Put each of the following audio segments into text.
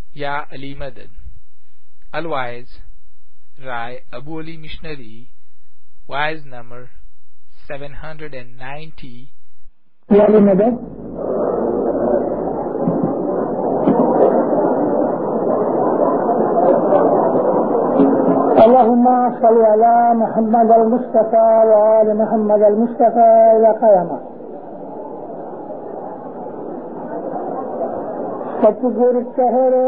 یا علی مدد. Otherwise, Rai Abu Ali Missionary, wise number 790. یا علی مدد. اللهم صل على محمد المصطفى وآل محمد المصطفى إلى قيامة. ستگر چہرے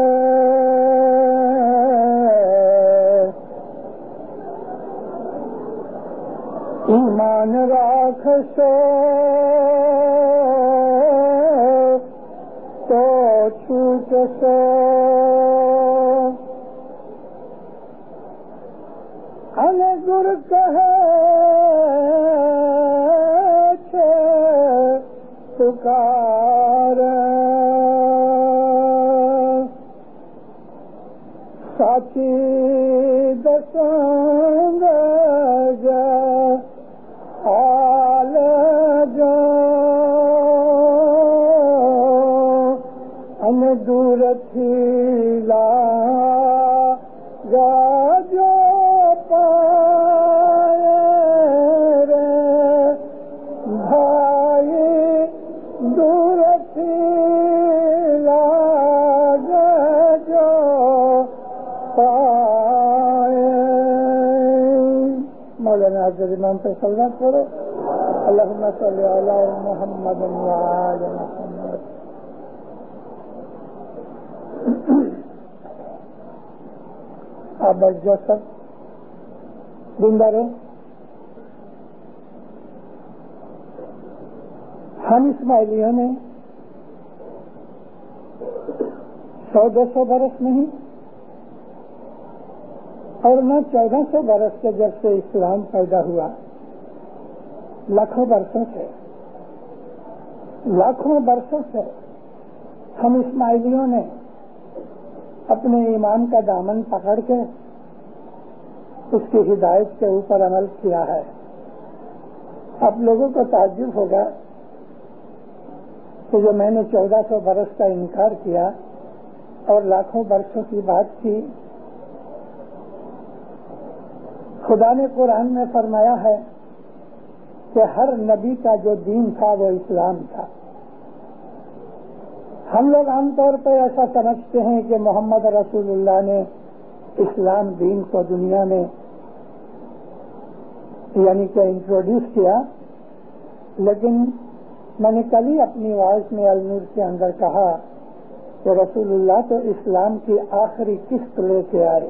ایمان راکھ سو تو چھوٹ سو گر کہے پکار ساچی دسنگ جا حال جو ان دور تھی لا گا جو امام پر صلوات کرو. اللہم صلی علی محمد وعلی محمد. آپ بس جو سب زندہ رہے. ہم اسماعیلیوں نے 100-200 برس نہیں اور نہ 1400 برس کے جب سے اسلام پیدا ہوا، لاکھوں برسوں سے ہم اسماعیلیوں نے اپنے ایمان کا دامن پکڑ کے اس کی ہدایت کے اوپر عمل کیا ہے. آپ لوگوں کو تعجب ہوگا کہ جو میں نے 1400 برس کا انکار کیا اور لاکھوں برسوں کی بات کی، خدا نے قرآن میں فرمایا ہے کہ ہر نبی کا جو دین تھا وہ اسلام تھا. ہم لوگ عام طور پہ ایسا سمجھتے ہیں کہ محمد رسول اللہ نے اسلام دین کو دنیا میں یعنی کہ انٹروڈیوس کیا، لیکن میں نے کل ہی اپنی آواز میں النور کے اندر کہا کہ رسول اللہ تو اسلام کی آخری قسط لے کے آئے.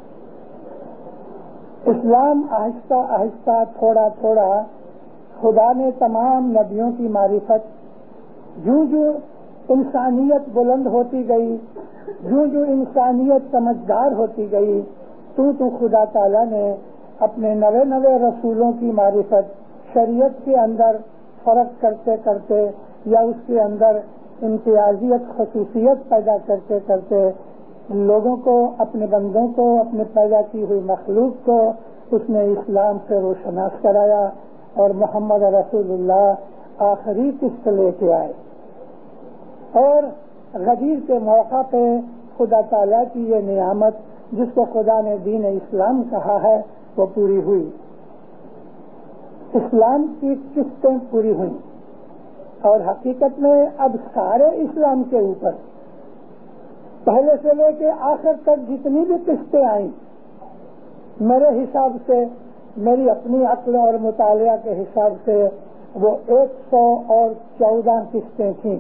اسلام آہستہ آہستہ تھوڑا تھوڑا خدا نے تمام نبیوں کی معرفت، جو انسانیت بلند ہوتی گئی، جو انسانیت سمجھدار ہوتی گئی، تو خدا تعالیٰ نے اپنے نوے رسولوں کی معرفت شریعت کے اندر فرق کرتے کرتے یا اس کے اندر امتیازیت خصوصیت پیدا کرتے کرتے لوگوں کو، اپنے بندوں کو، اپنے پیدا کی ہوئی مخلوق کو اس نے اسلام سے روشناس کرایا اور محمد رسول اللہ آخری قسط لے کے آئے. اور غدیر کے موقع پہ خدا تعالیٰ کی یہ نعمت جس کو خدا نے دین اسلام کہا ہے وہ پوری ہوئی. اسلام کی قسطیں پوری ہوئیں اور حقیقت میں اب سارے اسلام کے اوپر پہلے سے لے کے آخر تک جتنی بھی قسطیں آئیں، میرے حساب سے، میری اپنی عقل اور مطالعہ کے حساب سے وہ 114 قسطیں تھیں.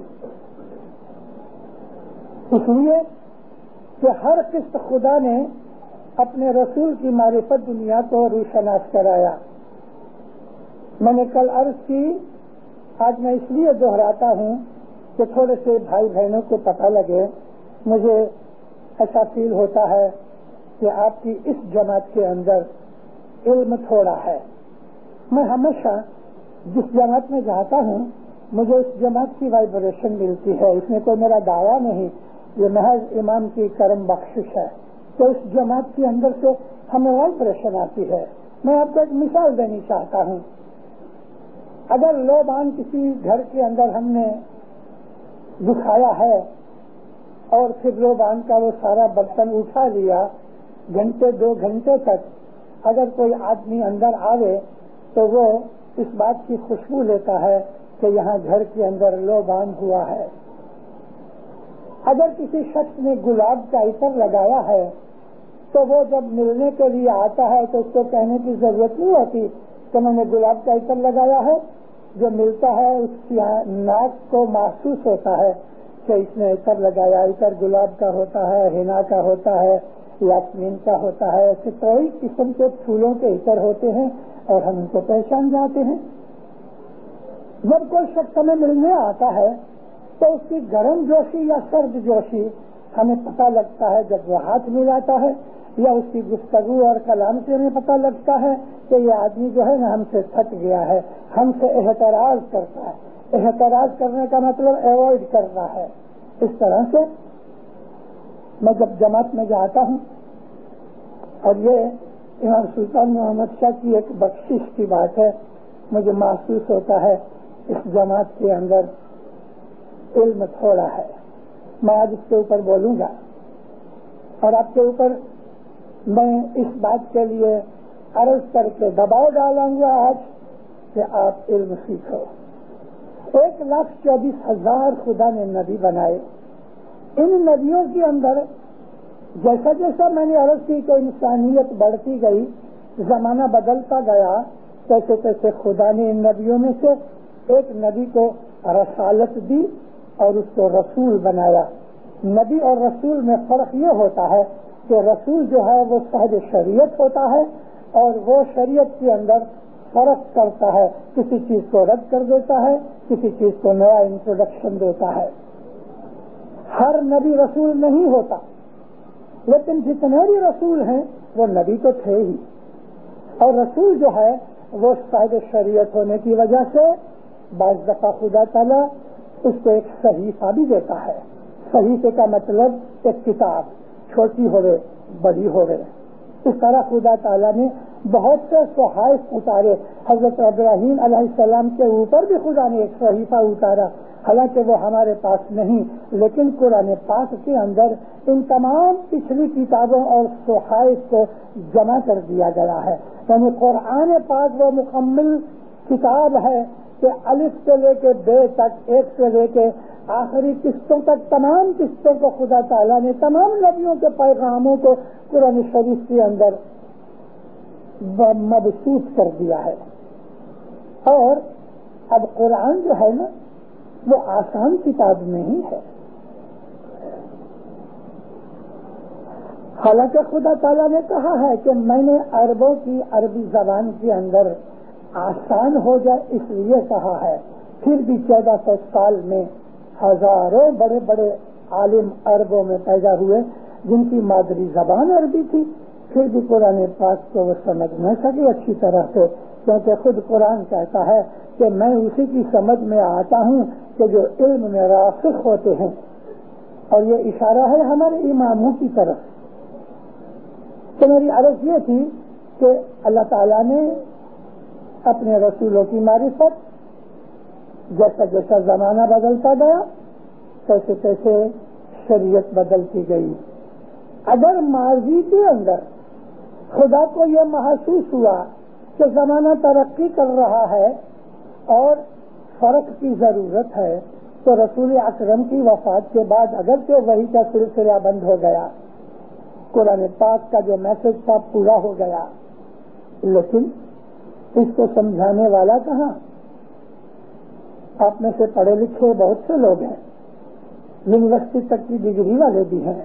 اس لیے کہ ہر قسط خدا نے اپنے رسول کی معرفت دنیا کو روشناس کرایا. میں نے کل عرض کی، آج میں اس لیے دہراتا ہوں کہ تھوڑے سے بھائی بہنوں کو پتہ لگے. مجھے ایسا فیل ہوتا ہے کہ آپ کی اس جماعت کے اندر علم تھوڑا ہے. میں ہمیشہ جس جماعت میں جاتا ہوں مجھے اس جماعت کی وائبریشن ملتی ہے. اس میں کوئی میرا دعویٰ نہیں، یہ محض امام کی کرم بخشش ہے. تو اس جماعت کے اندر سے ہمیں وائبریشن آتی ہے. میں آپ کو ایک مثال دینی چاہتا ہوں. اگر لوبان کسی گھر کے اندر ہم نے دکھایا ہے اور پھر لوبان کا وہ سارا برتن اٹھا لیا. گھنٹے 2 گھنٹے تک اگر کوئی آدمی اندر آوے تو وہ اس بات کی خوشبو لیتا ہے کہ یہاں گھر کے اندر لوبان ہوا ہے. اگر کسی شخص نے گلاب کا عطر لگایا ہے تو وہ جب ملنے کے لیے آتا ہے تو اس کو کہنے کی ضرورت نہیں ہوتی کہ میں نے گلاب کا عطر لگایا ہے. جو ملتا ہے اس کی ناک کو محسوس ہوتا ہے کہ اس نے عطر لگایا. عطر گلاب کا ہوتا ہے, حنا کا ہوتا ہے, یاسمین کا ہوتا ہے. ایسے کئی قسم کے پھولوں کے عطر ہوتے ہیں اور ہم ان کو پہچان جاتے ہیں. جب کوئی شخص ہمیں ملنے آتا ہے تو اس کی گرم جوشی یا سرد جوشی ہمیں پتہ لگتا ہے جب وہ ہاتھ ملاتا ہے, یا اس کی گفتگو اور کلام سے ہمیں پتہ لگتا ہے کہ یہ آدمی جو ہے نا ہم سے تھک گیا ہے, ہم سے احتراز کرتا ہے. احتراز کرنے کا مطلب ایوائڈ کرنا ہے. اس طرح سے میں جب جماعت میں جاتا ہوں, اور یہ امام سلطان محمد شاہ کی ایک بخشش کی بات ہے, مجھے محسوس ہوتا ہے اس جماعت کے اندر علم تھوڑا ہے. میں آج اس کے اوپر بولوں گا اور آپ کے اوپر میں اس بات کے لیے عرض کر کے دباؤ ڈالوں گا آج کہ آپ علم سیکھو. 1,24,000 خدا نے نبی بنائے. ان نبیوں کے اندر جیسا جیسا میں نے عرض کی کہ انسانیت بڑھتی گئی, زمانہ بدلتا گیا, تیسے تیسے خدا نے ان نبیوں میں سے ایک نبی کو رسالت دی اور اس کو رسول بنایا. نبی اور رسول میں فرق یہ ہوتا ہے کہ رسول جو ہے وہ صاحب شریعت ہوتا ہے اور وہ شریعت کے اندر فرق کرتا ہے, کسی چیز کو رد کر دیتا ہے, کسی چیز کو نیا انٹروڈکشن دیتا ہے. ہر نبی رسول نہیں ہوتا, لیکن جتنے بھی رسول ہیں وہ نبی تو تھے ہی. اور رسول جو ہے وہ صاحب شریعت ہونے کی وجہ سے بعض دفعہ خدا تعالیٰ اس کو ایک صحیفہ بھی دیتا ہے. صحیفے کا مطلب ایک کتاب, چھوٹی ہوئے بڑی ہوئے. اس طرح خدا تعالیٰ نے بہت سے صحائف اتارے. حضرت ابراہیم علیہ السلام کے اوپر بھی خدا نے ایک صحیفہ اتارا, حالانکہ وہ ہمارے پاس نہیں, لیکن قرآن پاک کے اندر ان تمام پچھلی کتابوں اور صحائف کو جمع کر دیا گیا ہے. یعنی قرآن پاک وہ مکمل کتاب ہے کہ الف سے لے کے بے تک, ایک سے لے کے آخری قسطوں تک تمام قسطوں کو خدا تعالیٰ نے تمام نبیوں کے پیغاموں کو قرآن شریف کے اندر مبسوط کر دیا ہے. اور اب قرآن جو ہے نا وہ آسان کتاب نہیں ہے. حالانکہ خدا تعالیٰ نے کہا ہے کہ میں نے عربوں کی عربی زبان کے اندر آسان ہو جائے اس لیے کہا ہے. پھر بھی 1400 سال میں ہزاروں بڑے بڑے عالم عربوں میں پیدا ہوئے جن کی مادری زبان عربی تھی, پھر بھی قرآن پاک کو وہ سمجھ نہ سکے اچھی طرح سے, کیونکہ خود قرآن کہتا ہے کہ میں اسی کی سمجھ میں آتا ہوں کہ جو علم میں راسخ ہوتے ہیں. اور یہ اشارہ ہے ہمارے اماموں کی طرف. تو میری عرض یہ تھی کہ اللہ تعالیٰ نے اپنے رسولوں کی معرفت جیسا جیسا زمانہ بدلتا گیا تیسے تیسے شریعت بدلتی گئی. اگر ماضی کے اندر خدا کو یہ محسوس ہوا کہ زمانہ ترقی کر رہا ہے اور فرق کی ضرورت ہے, تو رسول اکرم کی وفات کے بعد اگرچہ وحی کا سلسلہ بند ہو گیا, قرآن پاک کا جو میسج تھا پورا ہو گیا, لیکن اس کو سمجھانے والا کہاں؟ آپ میں سے پڑھے لکھے بہت سے لوگ ہیں, یونیورسٹی تک کی ڈگری والے بھی ہیں,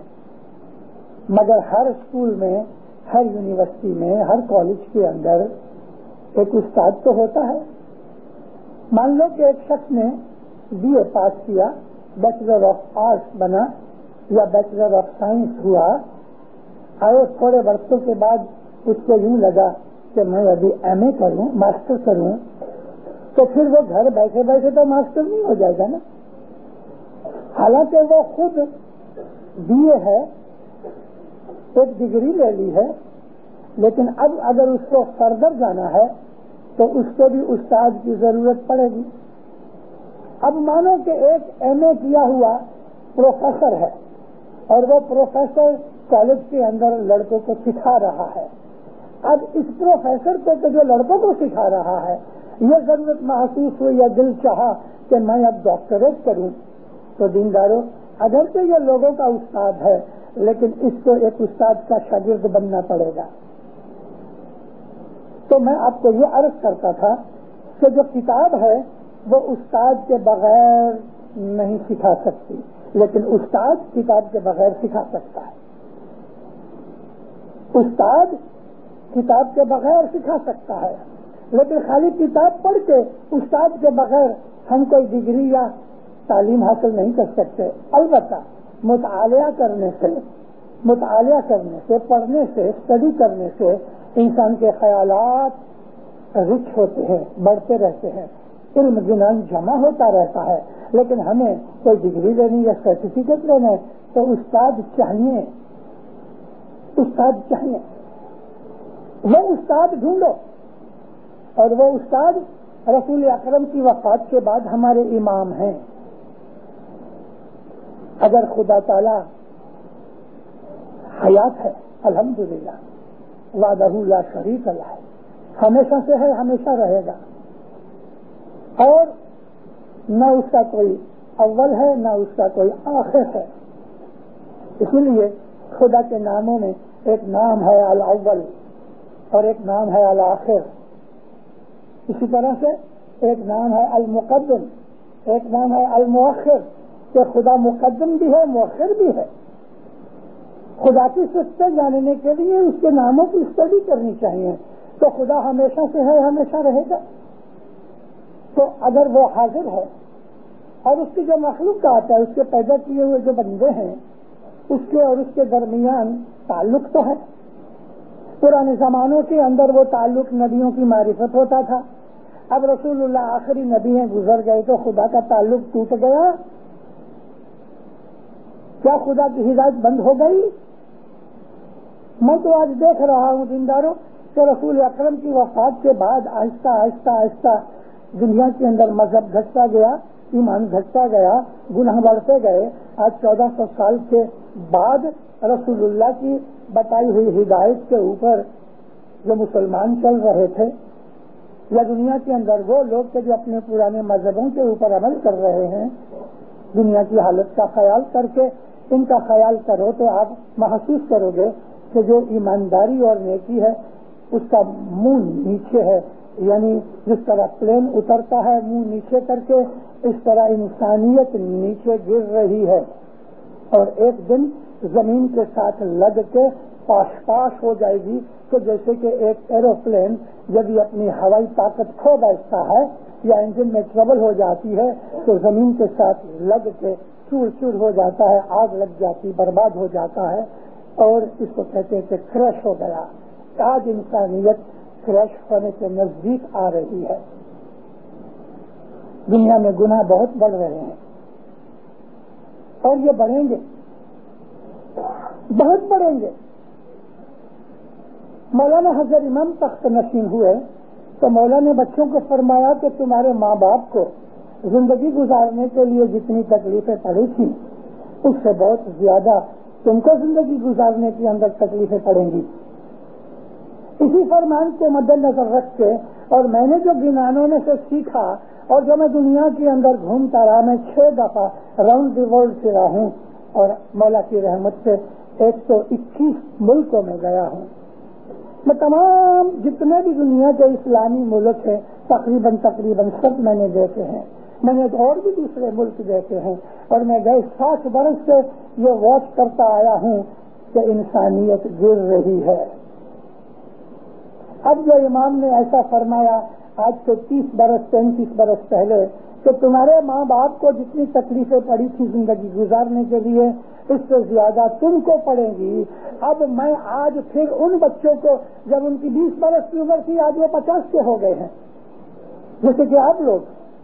مگر ہر اسکول میں, ہر یونیورسٹی میں, ہر کالج کے اندر ایک استاد تو ہوتا ہے. مان لو کہ ایک شخص نے BA پاس کیا, بیچلر آف آرٹس بنا یا بیچلر آف سائنس ہوا, اور تھوڑے برسوں کے بعد اس کو یوں لگا کہ میں ابھی MA کروں, ماسٹر کروں, تو پھر وہ گھر بیٹھے بیٹھے تو ماسٹر نہیں ہو جائے گا نا. حالانکہ وہ خود BA ہے, ایک ڈگری لے لی ہے, لیکن اب اگر اس کو فردر جانا ہے تو اس کو بھی استاد کی ضرورت پڑے گی. اب مانو کہ ایک MA کیا ہوا پروفیسر ہے, اور وہ پروفیسر کالج کے اندر لڑکوں کو سکھا رہا ہے. اب اس پروفیسر کو جو لڑکوں کو سکھا رہا ہے یہ ضرورت محسوس ہوئی یا دل چاہا کہ میں اب ڈاکٹریٹ کروں. تو دینداروں اگرچہ یہ لوگوں کا استاد ہے لیکن اس کو ایک استاد کا شاگرد بننا پڑے گا. تو میں آپ کو یہ عرض کرتا تھا کہ جو کتاب ہے وہ استاد کے بغیر نہیں سکھا سکتی لیکن استاد کتاب کے بغیر سکھا سکتا ہے. استاد کتاب کے بغیر سکھا سکتا ہے لیکن خالی کتاب پڑھ کے استاد کے بغیر ہم کوئی ڈگری یا تعلیم حاصل نہیں کر سکتے. البتہ مطالعہ کرنے سے پڑھنے سے اسٹڈی کرنے سے انسان کے خیالات رچ ہوتے ہیں, بڑھتے رہتے ہیں, علم گنان جمع ہوتا رہتا ہے. لیکن ہمیں کوئی ڈگری لینی یا سرٹیفکیٹ لینا ہے تو استاد چاہیے. وہ استاد ڈھونڈو اور وہ استاد رسول اکرم کی وفات کے بعد ہمارے امام ہیں. اگر خدا تعالی حیات ہے الحمدللہ وحدہ لا شریک لہ, ہمیشہ سے ہے, ہمیشہ رہے گا, اور نہ اس کا کوئی اول ہے نہ اس کا کوئی آخر ہے. اسی لیے خدا کے ناموں میں ایک نام ہے الاول اور ایک نام ہے الآخر. اسی طرح سے ایک نام ہے المقدم, ایک نام ہے المؤخر, کہ خدا مقدم بھی ہے مؤخر بھی ہے. خدا کی صفت جاننے کے لیے اس کے ناموں کی اسٹڈی کرنی چاہیے. تو خدا ہمیشہ سے ہے, ہمیشہ رہے گا. تو اگر وہ حاضر ہے اور اس کی جو مخلوقات ہے, اس کے پیدا کیے ہوئے جو بندے ہیں, اس کے اور اس کے درمیان تعلق تو ہے. پرانے زمانوں کے اندر وہ تعلق نبیوں کی معرفت ہوتا تھا. اب رسول اللہ آخری نبی ہیں, گزر گئے تو خدا کا تعلق ٹوٹ گیا. کیا خدا کی ہدایت بند ہو گئی؟ میں تو آج دیکھ رہا ہوں دینداروں کہ رسول اکرم کی وفات کے بعد آہستہ آہستہ آہستہ دنیا کے اندر مذہب گھٹتا گیا, ایمان گھٹتا گیا, گناہ بڑھتے گئے. آج 1400 سال کے بعد رسول اللہ کی بتائی ہوئی ہدایت کے اوپر جو مسلمان چل رہے تھے, یا دنیا کے اندر وہ لوگ جو اپنے پرانے مذہبوں کے اوپر عمل کر رہے ہیں, دنیا کی حالت کا خیال کر کے ان کا خیال کرو تو آپ محسوس کرو گے کہ جو ایمانداری اور نیکی ہے اس کا منہ نیچے ہے. یعنی جس طرح پلین اترتا ہے منہ نیچے کر کے, اس طرح انسانیت نیچے گر رہی ہے اور ایک دن زمین کے ساتھ لگ کے پاش ہو جائے گی. تو جیسے کہ ایک ایروپلین جب یہ اپنی ہوائی طاقت کھو بیٹھتا ہے یا انجن میں ٹربل ہو جاتی ہے تو زمین کے ساتھ لگ کے چور چور ہو جاتا ہے, آگ لگ جاتی, برباد ہو جاتا ہے, اور اس کو کہتے ہیں کہ کریش ہو گیا. آج انسانیت کریش ہونے کے نزدیک آ رہی ہے. دنیا میں گناہ بہت بڑھ رہے ہیں اور یہ بڑھیں گے, بہت بڑھیں گے. مولانا حضرت امام تخت نشین ہوئے تو مولا نے بچوں کو فرمایا کہ تمہارے ماں باپ کو زندگی گزارنے کے لیے جتنی تکلیفیں پڑی تھیں اس سے بہت زیادہ تم کو زندگی گزارنے کے اندر تکلیفیں پڑیں گی. اسی فرمان کو مد نظر رکھ کے اور میں نے جو گنانوں میں سے سیکھا اور جو میں دنیا کے اندر گھومتا رہا, میں 6 دفعہ راؤنڈ دی ورلڈ پھرا ہوں اور مولا کی رحمت سے 121 ملکوں میں گیا ہوں. میں تمام جتنے بھی دنیا کے اسلامی ملک ہیں تقریباً سب میں نے دیکھے ہیں. میں نے اور بھی دوسرے ملک دیکھے ہیں اور میں گئے 60 برس سے یہ واچ کرتا آیا ہوں کہ انسانیت گر رہی ہے. اب جو امام نے ایسا فرمایا آج سے 30 برس 35 برس پہلے کہ تمہارے ماں باپ کو جتنی تکلیفیں پڑی تھی زندگی گزارنے کے لیے اس سے زیادہ تم کو پڑے گی. اب میں آج پھر ان بچوں کو, جب ان کی 20 برس کی عمر تھی آج وہ 50 کے ہو گئے ہیں جیسے کہ آپ لوگ.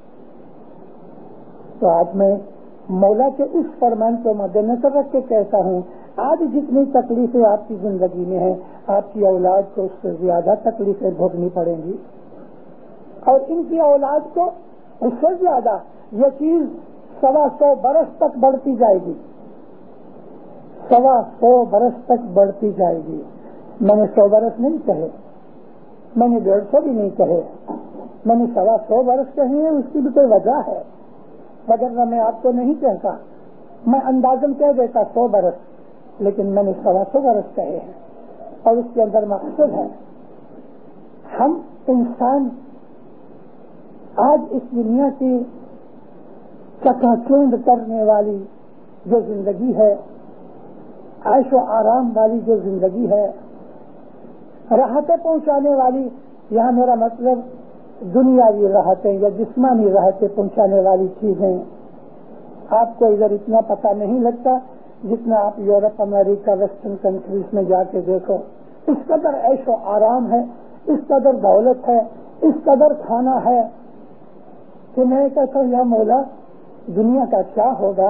تو آج میں مولا کے اس فرمان کو مد نظر رکھ کے کہتا ہوں آج جتنی تکلیفیں آپ کی زندگی میں ہیں آپ کی اولاد کو اس سے زیادہ تکلیفیں بھوگنی پڑیں گی اور ان کی اولاد کو اس سے زیادہ. یہ چیز 125 برس تک بڑھتی جائے گی. 100 برس تک بڑھتی جائے گی. میں نے 100 برس نہیں کہے, میں نے 150 بھی نہیں کہے, میں نے 100 برس کہے ہیں. اس کی بھی کوئی وجہ ہے, وگرنہ میں آپ کو نہیں کہتا. میں اندازن کہہ دیتا 100 برس, لیکن میں نے 100 برس کہے ہیں. اور اس کے اندر مقصد ہے, ہم انسان آج اس دنیا کی چکا چوند کرنے والی جو زندگی ہے, عیش و آرام والی جو زندگی ہے, راحتیں پہنچانے والی, یہاں میرا مطلب دنیاوی راحتیں یا جسمانی راحتیں پہنچانے والی چیزیں, آپ کو ادھر اتنا پتہ نہیں لگتا جتنا آپ یورپ, امریکہ, ویسٹرن کنٹریز میں جا کے دیکھو. اس قدر عیش و آرام ہے, اس قدر دولت ہے, اس قدر کھانا ہے کہ میں کہتا ہوں یا مولا دنیا کا کیا ہوگا.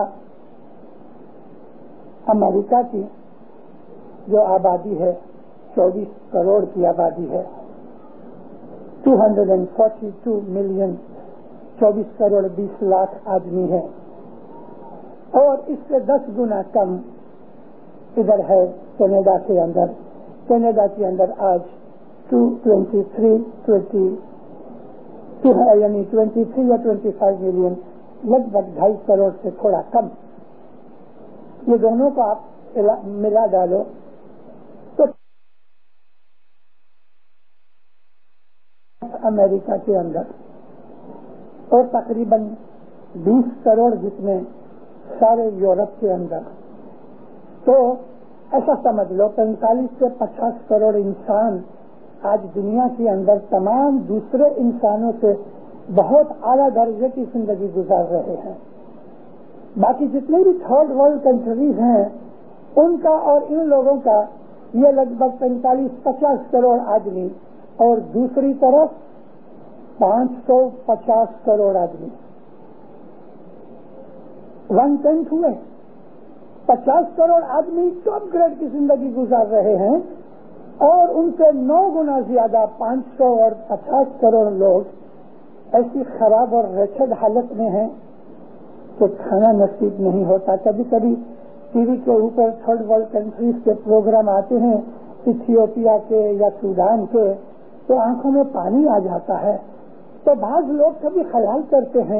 امریکہ کی جو آبادی ہے 24 کروڑ کی آبادی ہے, 242 ملین, 24 کروڑ 20 لاکھ آدمی ہے, اور اس سے 10 گنا کم ادھر ہے کینیڈا کے اندر. کینیڈا کے اندر آج 23 یعنی 23 یا 25 ملین, لگ بھگ 2.5 کروڑ سے تھوڑا کم. یہ دونوں کو آپ ملا ڈالو تو امریکہ کے اندر, اور تقریباً 20 کروڑ جتنے سارے یورپ کے اندر. تو ایسا سمجھ لو 45 سے 50 کروڑ انسان آج دنیا کے اندر تمام دوسرے انسانوں سے بہت اعلیٰ درجے کی زندگی گزار رہے ہیں. باقی جتنے بھی تھرڈ ورلڈ کنٹریز ہیں ان کا اور ان لوگوں کا یہ لگ بھگ 45-50 کروڑ آدمی, اور دوسری طرف 550 کروڑ آدمی, 1/10 ہوئے. 50 کروڑ آدمی ٹاپ گریڈ کی زندگی گزار رہے ہیں, اور ان سے 9 گنا زیادہ 500 اور 50 کروڑ لوگ ایسی خراب اور ریچڈ حالت میں ہیں کہ کھانا نصیب نہیں ہوتا. کبھی کبھی ٹی وی کے اوپر تھرڈ ورلڈ کنٹریز کے پروگرام آتے ہیں, ایتھیوپیا کے یا سوڈان کے, تو آنکھوں میں پانی آ جاتا ہے. تو بعض لوگ کبھی خیال کرتے ہیں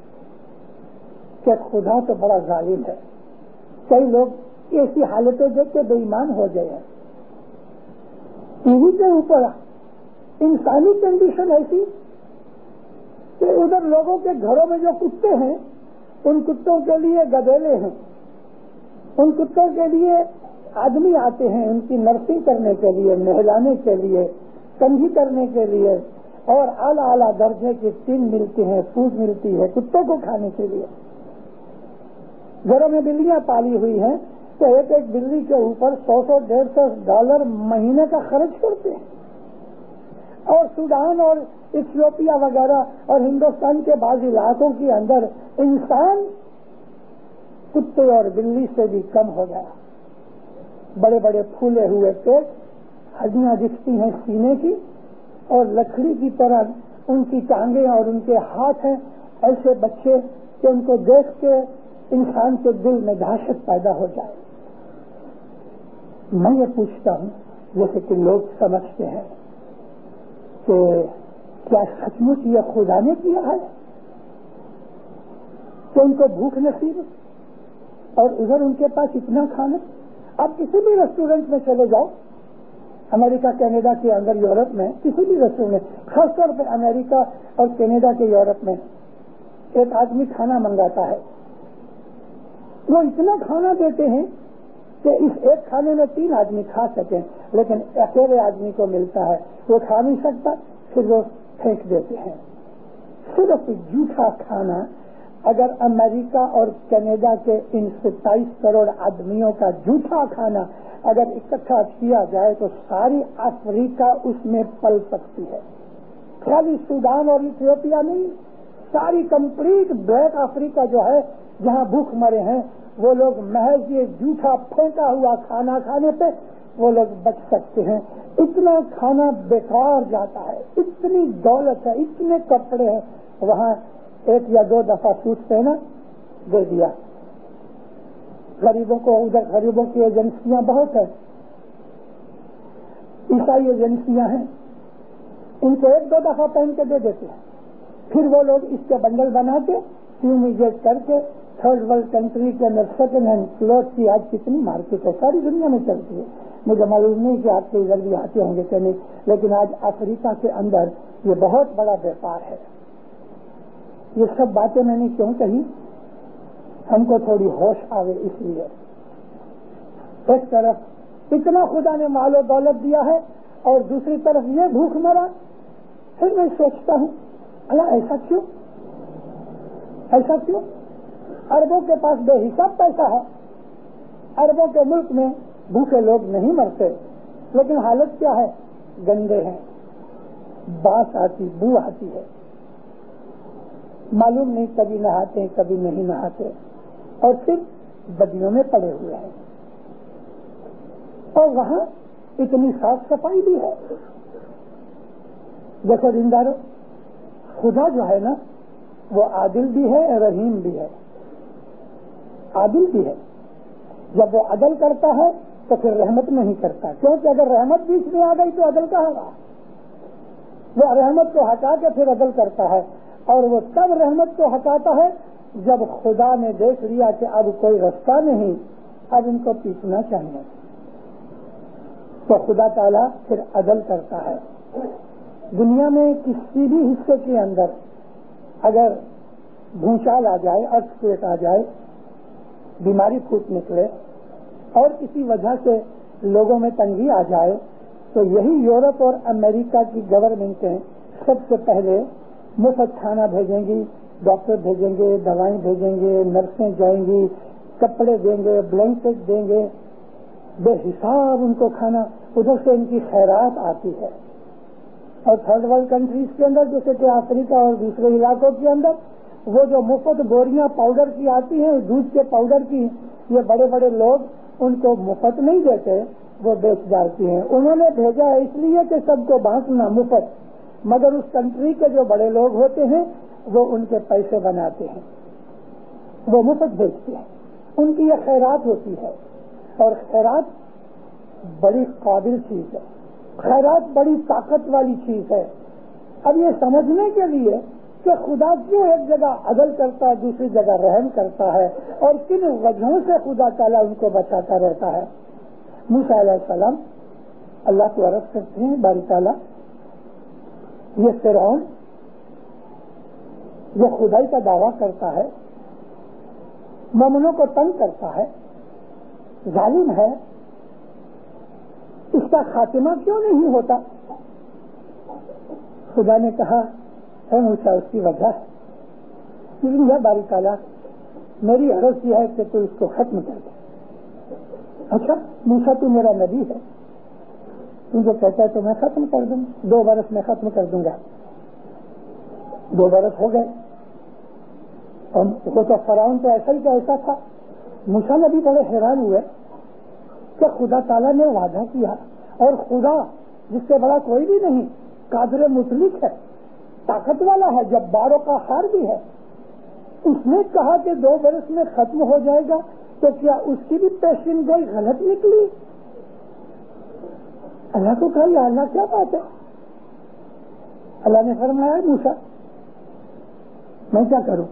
کہ خدا تو بڑا ظالم ہے. کئی لوگ ایسی حالتیں دیکھ کے بے ایمان ہو گئے ہیں. ٹی وی کے اوپر انسانی کنڈیشن ایسی کہ ادھر لوگوں کے گھروں میں جو کتے ہیں ان کتوں کے لیے گدیلے ہیں, ان کتوں کے لیے آدمی آتے ہیں ان کی نرسنگ کرنے کے لیے, نہلانے کے لیے, کنگھی کرنے کے لیے, اور اعلیٰ اعلیٰ درجے کی ٹین ملتی ہیں, فوڈ ملتی ہے کتوں کو کھانے کے لیے. گھروں میں بلیاں پالی ہوئی ہیں تو ایک ایک بلی کے اوپر $100-150 مہینے کا خرچ کرتے ہیں. اور سوڈان اور ایتھیوپیا وغیرہ اور ہندوستان کے بعض علاقوں کے اندر انسان کتے اور بلی سے بھی کم ہو گیا. بڑے بڑے پھولے ہوئے پیٹ, ہڈیاں دکھتی ہیں سینے کی, اور لکڑی کی طرح ان کی ٹانگیں اور ان کے ہاتھ ہیں. ایسے بچے کہ ان کو دیکھ کے انسان کے دل میں دہشت پیدا ہو جائے. میں یہ پوچھتا ہوں, جیسے کہ لوگ سمجھتے ہیں کہ کیا سچ مچ یہ خدا نے کیا ہے کہ ان کو بھوک نصیب اور ادھر ان کے پاس اتنا کھانا؟ آپ کسی بھی ریسٹورینٹ میں چلے جاؤ, امریکہ کینیڈا کے اندر, یورپ میں کسی بھی ریسٹورینٹ, خاص طور پہ امریکہ اور کینیڈا کے یورپ میں ایک آدمی کھانا منگاتا ہے, وہ اتنا کھانا دیتے ہیں کہ اس ایک کھانے میں 3 آدمی کھا سکیں, لیکن اکیلے آدمی کو ملتا ہے, وہ کھا نہیں سکتا, پھر وہ پھینک دیتے ہیں. صرف جھوٹا کھانا اگر امریکہ اور کینیڈا کے ان 27 کروڑ آدمیوں کا جھوٹا کھانا اگر اکٹھا کیا جائے تو ساری افریقہ اس میں پل سکتی ہے. خالی سوڈان اور ایتھیوپیا نہیں, ساری کمپلیٹ بلیک افریقہ جو ہے جہاں بھوک مرے ہیں, وہ لوگ محض یہ جھوٹا پھینکا ہوا کھانا کھانے پہ وہ لوگ بچ سکتے ہیں. اتنا کھانا بیکار جاتا ہے, اتنی دولت ہے, اتنے کپڑے ہیں, وہاں 1 یا 2 دفعہ سوٹ پہنا دے دیا, غریبوں کو ادھر غریبوں کی ایجنسیاں بہت ہیں، عیسائی ایجنسیاں ہیں، ان کو 1-2 دفعہ پہن کے دے دیتے ہیں، پھر وہ لوگ اس کے بنڈل بنا کے فیومیگیٹ کر کے تھرڈ ورلڈ کنٹری کے اندر سیکنڈ ہینڈ کلوتھ کی آج کتنی مارکیٹ ہے، ساری دنیا میں چلتی ہے، مجھے معلوم نہیں کہ آپ کے ادھر بھی آتے ہوں گے کہ نہیں، لیکن آج افریقہ کے اندر یہ بہت بڑا بیپار ہے۔ یہ سب باتیں میں نے کیوں کہی؟ ہم کو تھوڑی ہوش آوے اس لیے۔ ایک طرف اتنا خدا نے مال و دولت دیا ہے اور دوسری طرف یہ بھوک مرا، پھر میں سوچتا ہوں اللہ ایسا کیوں، ایسا کیوں؟ اربوں کے پاس بے حساب پیسہ ہے، اربوں کے ملک میں بھوکے لوگ نہیں مرتے، لیکن حالت کیا ہے؟ گندے ہیں، باس آتی، بو آتی ہے، معلوم نہیں کبھی نہاتے کبھی نہیں نہاتے، اور پھر بدیوں میں پڑے ہوئے ہیں، اور وہاں اتنی صاف صفائی بھی ہے۔ دیکھو دیندارو، خدا جو ہے نا وہ عادل بھی ہے، رحیم بھی ہے، عادل بھی ہے۔ جب وہ عدل کرتا ہے تو پھر رحمت نہیں کرتا، کیونکہ اگر رحمت بیچ میں آ گئی تو عدل کہاں گا؟ وہ رحمت کو ہٹا کے پھر عدل کرتا ہے، اور وہ تب رحمت کو ہٹاتا ہے جب خدا نے دیکھ لیا کہ اب کوئی رستہ نہیں، اب ان کو پیچھنا چاہیے، تو خدا تعالیٰ پھر عدل کرتا ہے۔ دنیا میں کسی بھی حصے کے اندر اگر بھونچال آ جائے، ارتھکویک آ جائے، بیماری پھوٹ نکلے اور کسی وجہ سے لوگوں میں تنگی آ جائے، تو یہی یورپ اور امریکہ کی گورنمنٹیں سب سے پہلے مفت کھانا بھیجیں گی، ڈاکٹر بھیجیں گے، دوائیں بھیجیں گے، نرسیں جائیں گی، کپڑے دیں گے، بلینکٹ دیں گے، بے حساب ان کو کھانا، ادھر سے ان کی خیرات آتی ہے۔ اور تھرڈ ورلڈ کنٹریز کے اندر جیسے کہ افریقہ اور دوسرے علاقوں کے اندر وہ جو مفت بوریاں پاؤڈر کی آتی ہیں، دودھ کے پاؤڈر کی، یہ بڑے بڑے لوگ ان کو مفت نہیں دیتے، وہ بیچ ڈالتی ہیں۔ انہوں نے بھیجا ہے اس لیے کہ سب کو بانٹنا مفت، مگر اس کنٹری کے جو بڑے لوگ ہوتے ہیں وہ ان کے پیسے بناتے ہیں، وہ مفت بیچتے ہیں، ان کی یہ خیرات ہوتی ہے۔ اور خیرات بڑی قابل چیز ہے، خیرات بڑی طاقت والی چیز ہے۔ اب یہ سمجھنے کے لیے کہ خدا کیوں ایک جگہ عدل کرتا ہے، دوسری جگہ رحم کرتا ہے، اور کن وجہوں سے خدا تعالیٰ ان کو بچاتا رہتا ہے۔ موسیٰ علیہ السلام اللہ کو عرض کرتے ہیں، باری تعالیٰ یہ فرعون جو خدائی کا دعویٰ کرتا ہے، مومنوں کو تنگ کرتا ہے، ظالم ہے، اس کا خاتمہ کیوں نہیں ہوتا؟ خدا نے کہا اے موسیٰ اس کی وجہ ہے، لیکن یہ باری تعالیٰ میری عرض یہ ہے کہ تو اس کو ختم کر دے۔ اچھا موسیٰ تو میرا نبی ہے، تو جو کہتا ہے تو میں ختم کر دوں، 2 برس میں ختم کر دوں گا۔ 2 برس ہو گئے، اور وہ تو فرعون تو ایسا ہی کا ایسا تھا۔ موسیٰ نبی بڑے حیران ہوئے کہ خدا تعالیٰ نے وعدہ کیا، اور خدا جس سے بڑا کوئی بھی نہیں، قادر مطلق ہے، طاقت والا ہے، جبار و قہار بھی ہے، اس نے کہا کہ 2 برس میں ختم ہو جائے گا، تو کیا اس کی بھی پیشن گوئی غلط نکلی؟ اللہ کو کہا یا اللہ کیا بات ہے؟ اللہ نے فرمایا موسیٰ میں کیا کروں؟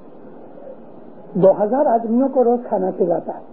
2000 آدمیوں کو روز کھانا کھلاتا ہے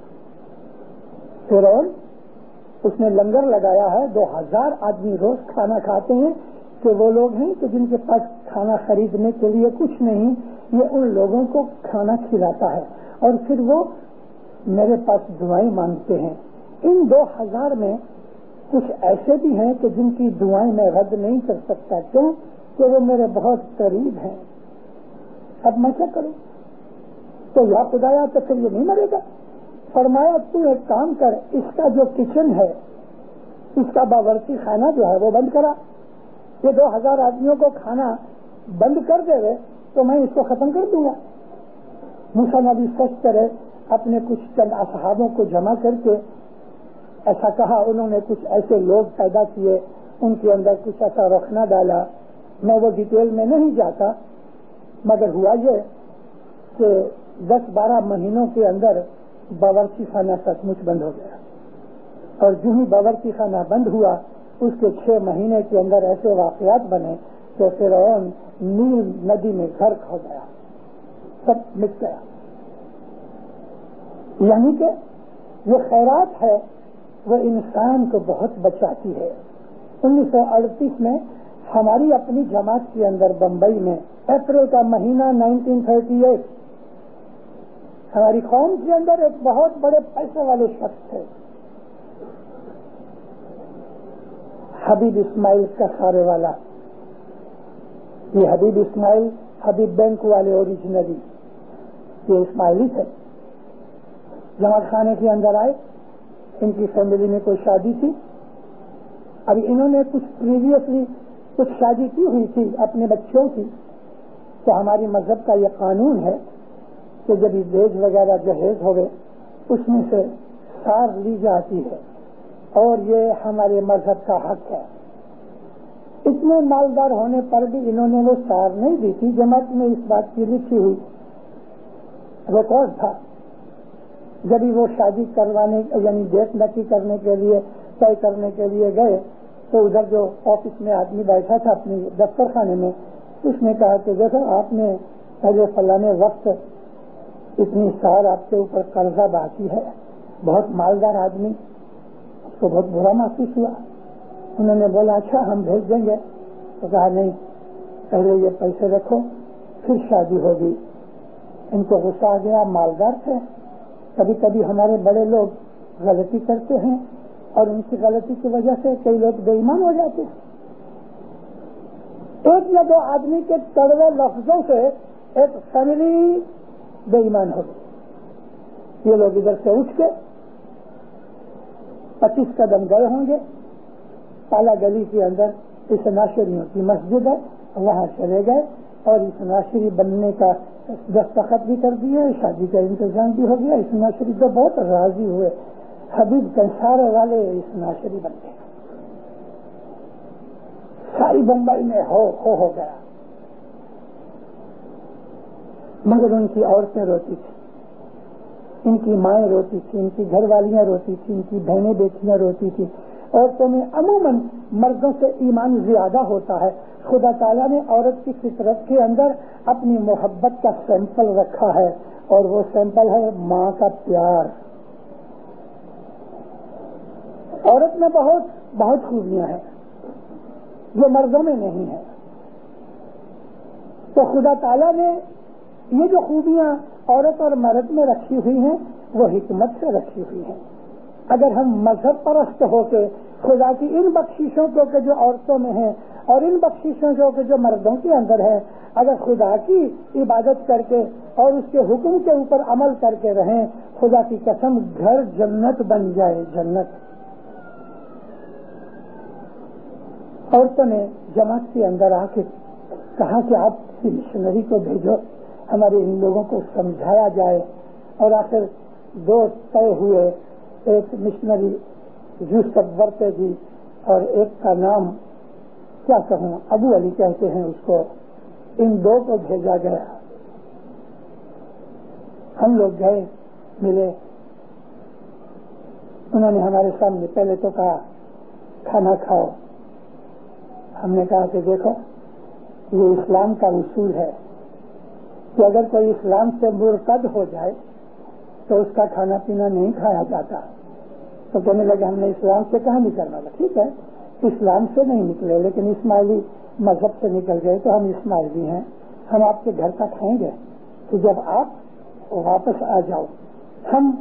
فرعون، اس نے لنگر لگایا ہے، 2000 آدمی روز کھانا کھاتے ہیں، کہ وہ لوگ ہیں کہ جن کے پاس کھانا خریدنے کے لیے کچھ نہیں، یہ ان لوگوں کو کھانا کھلاتا ہے، اور پھر وہ میرے پاس دعائیں مانگتے ہیں۔ ان 2000 میں کچھ ایسے بھی ہیں کہ جن کی دعائیں میں رد نہیں کر سکتا، کیوں کہ وہ میرے بہت قریب ہیں۔ اب میں کیا کروں؟ تو یا خدایا تو پھر یہ نہیں مرے گا؟ فرمایا تو ایک کام کر، اس کا جو کچن ہے، اس کا باورچی خانہ جو ہے وہ بند کرا، یہ 2000 آدمیوں کو کھانا بند کر دے گئے تو میں اس کو ختم کر دوں گا۔ موسیٰ نبی سچ کرے اپنے کچھ چند اصحابوں کو جمع کر کے ایسا کہا، انہوں نے کچھ ایسے لوگ پیدا کیے، ان کے اندر کچھ ایسا رکھنا ڈالا، میں وہ ڈیٹیل میں نہیں جاتا، مگر ہوا یہ کہ 10-12 مہینوں کے اندر باورچی خانہ سچ مچ بند ہو گیا، اور جو ہی باورچی خانہ بند ہوا اس کے 6 مہینے کے اندر ایسے واقعات بنے کہ فرعون نیل ندی میں غرق ہو گیا، سب مٹ گیا۔ یعنی کہ جو خیرات ہے وہ انسان کو بہت بچاتی ہے۔ 1938 میں ہماری اپنی جماعت کے اندر بمبئی میں اپریل کا مہینہ 1938 ہماری قوم کے اندر ایک بہت بڑے پیسے والے شخص تھے، حبیب اسماعیل کا سارے والا۔ یہ حبیب اسماعیل حبیب بینک والے اوریجنلی یہ اسماعیلی تھے۔ جماعت خانے کے اندر آئے، ان کی فیملی میں کوئی شادی تھی، ابھی انہوں نے کچھ پریویسلی کچھ شادی کی ہوئی تھی اپنے بچوں کی، تو ہماری مذہب کا یہ قانون ہے کہ جب یہ دیج وغیرہ جہیز ہوئے اس میں سے سار لی جاتی ہے، اور یہ ہمارے مذہب کا حق ہے۔ اتنے مالدار ہونے پر بھی انہوں نے وہ سار نہیں دی تھی۔ جماعت میں اس بات کی لکھی ہوئی ریکارڈ تھا۔ جب وہ شادی کروانے یعنی ڈیٹ نکی کرنے کے لیے طے کرنے کے لیے گئے تو ادھر جو آفس میں آدمی بیٹھا تھا اپنی دفتر خانے میں، اس نے کہا کہ دیکھو آپ نے پہلے فلانے وقت اتنی سال آپ کے اوپر قرضہ باقی ہے، بہت مالدار آدمی، اس کو بہت برا محسوس ہوا۔ انہوں نے بولا اچھا ہم بھیج دیں گے، تو کہا نہیں پہلے یہ پیسے رکھو پھر شادی ہوگی۔ ان کو غصہ آ گیا، مالدار تھے، کبھی کبھی ہمارے بڑے لوگ غلطی کرتے ہیں اور ان کی غلطی کی وجہ سے کئی لوگ بے ایمان ہو جاتے ہیں۔ ایک یا دو آدمی کے کڑوے لفظوں سے ایک فیملی بے ایمان ہو گئی۔ یہ لوگ ادھر سے اٹھ کے 25 قدم گئے ہوں گے، پالا گلی کے اندر اس ناشریوں کی مسجد ہے، وہاں چلے گئے اور اس ناشری بننے کا دستخط بھی کر دیے، شادی کا انتظام بھی ہو گیا۔ اس ناشری تو بہت راضی ہوئے، حبیب کنسارے والے اس ناشری بن گئے۔ ساری بمبئی میں ہو گیا، مگر ان کی عورتیں روتی تھیں، ان کی مائیں روتی تھیں، ان کی گھر والیاں روتی تھیں، ان کی بہنیں بیٹیاں روتی تھیں۔ عورتوں میں عموماً مردوں سے ایمان زیادہ ہوتا ہے۔ خدا تعالیٰ نے عورت کی فطرت کے اندر اپنی محبت کا سیمپل رکھا ہے، اور وہ سیمپل ہے ماں کا پیار۔ عورت میں بہت خوبیاں ہیں جو مردوں میں نہیں ہیں، تو خدا تعالیٰ نے یہ جو خوبیاں عورت اور مرد میں رکھی ہوئی ہیں وہ حکمت سے رکھی ہوئی ہیں۔ اگر ہم مذہب پرست ہو کے خدا کی ان بخششوں کو کہ جو عورتوں میں ہیں اور ان بخششوں کو کہ جو مردوں کے اندر ہے، اگر خدا کی عبادت کر کے اور اس کے حکم کے اوپر عمل کر کے رہیں، خدا کی قسم گھر جنت بن جائے، جنت۔ عورتوں نے جماعت کے اندر آ کے کہا کہ آپ کسی مشنری کو بھیجو، ہمارے ان لوگوں کو سمجھایا جائے، اور آخر 2 طے ہوئے، ایک مشنری یوسف ورتے جی اور ایک کا نام کیا کہوں ابو علی کہتے ہیں اس کو، ان 2 کو بھیجا گیا۔ ہم لوگ گئے، ملے، انہوں نے ہمارے سامنے پہلے تو کہا کھانا کھاؤ۔ ہم نے کہا کہ دیکھو یہ اسلام کا اصول ہے کہ اگر کوئی اسلام سے مرتد ہو جائے تو اس کا کھانا پینا نہیں کھایا جاتا۔ تو کہنے لگے ہم نے اسلام سے کہاں نکلنا تھا؟ ٹھیک ہے اسلام سے نہیں نکلے لیکن اسماعیلی مذہب سے نکل گئے تو ہم اسماعیلی ہیں، ہم آپ کے گھر کا کھائیں گے تو جب آپ واپس آ جاؤ۔ ہم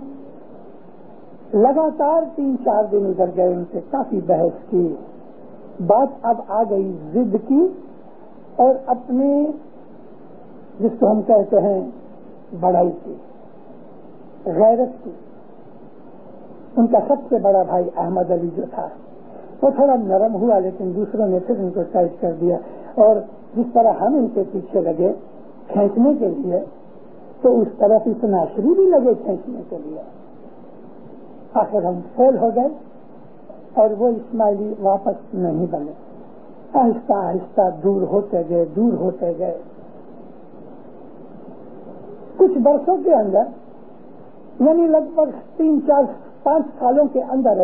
لگاتار 3-4 دن ادھر گئے، ان سے کافی بحث کی، بات اب آ گئی ضد کی اور اپنے جس کو ہم کہتے ہیں بڑائی کی، غیرت کی۔ ان کا سب سے بڑا بھائی احمد علی جو تھا وہ تھوڑا نرم ہوا، لیکن دوسروں نے پھر ان کو ٹائٹ کر دیا، اور جس طرح ہم ان کے پیچھے لگے کھینچنے کے لیے تو اس طرف اس ناشری بھی لگے کھینچنے کے لیے۔ آخر ہم فیل ہو گئے اور وہ اسماعیلی واپس نہیں بنے، آہستہ آہستہ دور ہوتے گئے۔ کچھ برسوں کے اندر یعنی لگ بھگ 3-4-5 سالوں کے اندر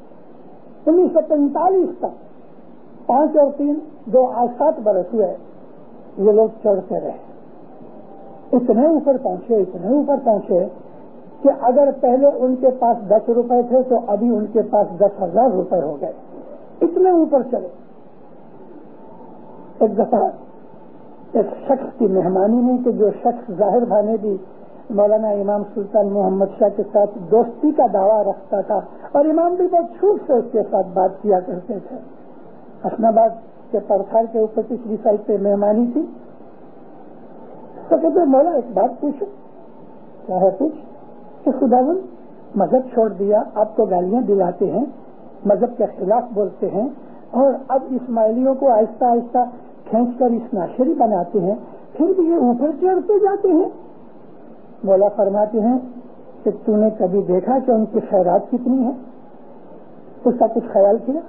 1945 تک 5 اور 3 2 7 برس ہوئے یہ لوگ چڑھتے رہے. اتنے اوپر پہنچے کہ اگر پہلے ان کے پاس 10 روپے تھے تو ابھی ان کے پاس 10,000 روپے ہو گئے. اتنے اوپر چلے. ایک دفعہ ایک شخص کی مہمانی میں کہ جو شخص ظاہر بھانے بھی مولانا امام سلطان محمد شاہ کے ساتھ دوستی کا دعویٰ رکھتا تھا اور امام بھی بہت چھوٹ سے اس کے ساتھ بات کیا کرتے تھے. حسن آباد کے پرتھار کے اوپر پچھلی سائڈ پہ مہمانی تھی تو کہتے مولا ایک بات پوچھو. کیا ہے پوچھ؟ کہ خداوند مذہب چھوڑ دیا, آپ کو گالیاں دلاتے ہیں, مذہب کے خلاف بولتے ہیں اور اب اسماعیلیوں کو آہستہ آہستہ کھینچ کر اس ناشری بناتے ہیں, پھر بھی یہ اوپر چڑھتے جاتے ہیں. مولا فرماتے ہیں کہ تو نے کبھی دیکھا کہ ان کی خیرات کتنی ہے؟ اس کا کچھ خیال کیا؟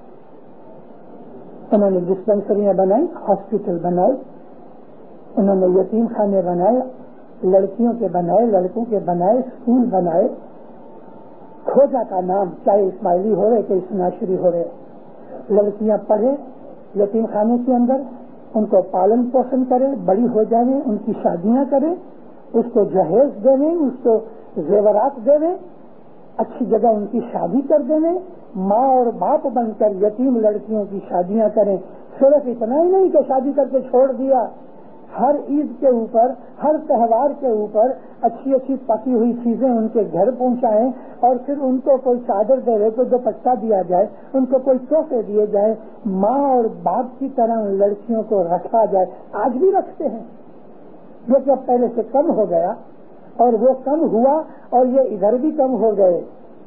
انہوں نے ڈسپنسریاں بنائی, ہاسپٹل بنائے, انہوں نے یتیم خانے بنائے, لڑکیوں کے بنائے, لڑکوں کے بنائے, اسکول بنائے. کھوجا کا نام چاہے اسماعیلی ہو رہے کہ اسناشری ہو رہے, لڑکیاں پڑھے یتیم خانے کے اندر, ان کو پالن پوشن کرے, بڑی ہو جائیں, ان کی شادیاں کرے, اس کو جہیز دے دیں, اس کو زیورات دے دیں, اچھی جگہ ان کی شادی کر دیں, ماں اور باپ بن کر یتیم لڑکیوں کی شادیاں کریں. صرف اتنا ہی نہیں کہ شادی کر کے چھوڑ دیا, ہر عید کے اوپر, ہر تہوار کے اوپر اچھی اچھی پکی ہوئی چیزیں ان کے گھر پہنچائیں اور پھر ان کو کوئی چادر دے رہے, کوئی دوپٹہ دیا جائے, ان کو کوئی تحفے دیے جائیں, ماں اور باپ کی طرح ان لڑکیوں کو رکھا جائے. آج بھی رکھتے ہیں, جو کہ اب پہلے سے کم ہو گیا اور وہ کم ہوا اور یہ ادھر بھی کم ہو گئے.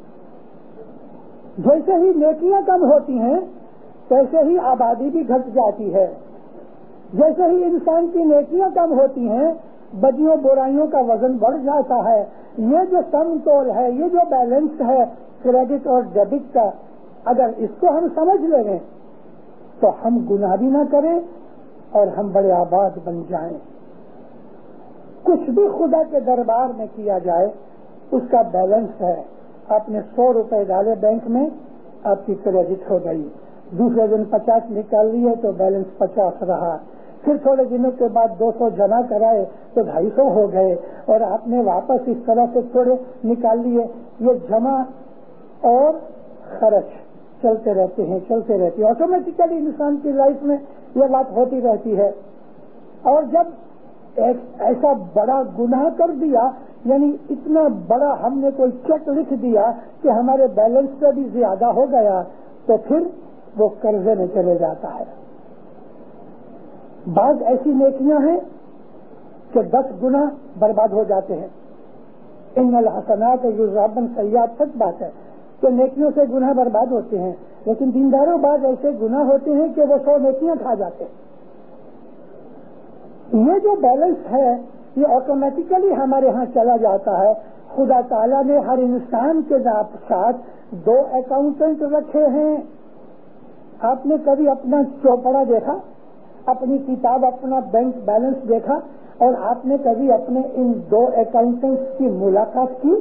جیسے ہی نیکیاں کم ہوتی ہیں ویسے ہی آبادی بھی گھٹ جاتی ہے. جیسے ہی انسان کی نیکیاں کم ہوتی ہیں بدیوں برائیوں کا وزن بڑھ جاتا ہے. یہ جو سم تول ہے, یہ جو بیلنس ہے کریڈٹ اور ڈیبٹ کا, اگر اس کو ہم سمجھ لیں تو ہم گناہ بھی نہ کریں اور ہم بڑے آباد بن جائیں. کچھ بھی خدا کے دربار میں کیا جائے اس کا بیلنس ہے. آپ نے 100 روپے ڈالے بینک میں, آپ کی کریڈٹ ہو گئی, دوسرے دن 50 نکال لیے تو بیلنس 50 رہا, پھر تھوڑے دنوں کے بعد 200 جمع کرائے تو 250 ہو گئے اور آپ نے واپس اس طرح سے تھوڑے نکال لیے. یہ جمع اور خرچ چلتے رہتے ہیں. آٹومیٹیکلی انسان کی لائف میں یہ بات ہوتی رہتی ہے. اور جب ایک ایسا بڑا گناہ کر دیا, یعنی اتنا بڑا ہم نے کوئی چیک لکھ دیا کہ ہمارے بیلنس سے بھی زیادہ ہو گیا, تو پھر وہ قرضے میں چلے جاتا ہے. بعض ایسی نیکیاں ہیں کہ 10 گنا برباد ہو جاتے ہیں. ان الحسنات یذہبن السیئات, سچ بات ہے کہ نیکیوں سے گناہ برباد ہوتے ہیں, لیکن دینداروں بعض ایسے گناہ ہوتے ہیں کہ وہ 100 نیکیاں کھا جاتے ہیں. یہ جو بیلنس ہے یہ آٹومیٹیکلی ہمارے ہاں چلا جاتا ہے. خدا تعالیٰ نے ہر انسان کے ساتھ 2 اکاؤنٹنٹ رکھے ہیں. آپ نے کبھی اپنا چوپڑا دیکھا, اپنی کتاب, اپنا بینک بیلنس دیکھا, اور آپ نے کبھی اپنے ان 2 اکاؤنٹنٹس کی ملاقات کی؟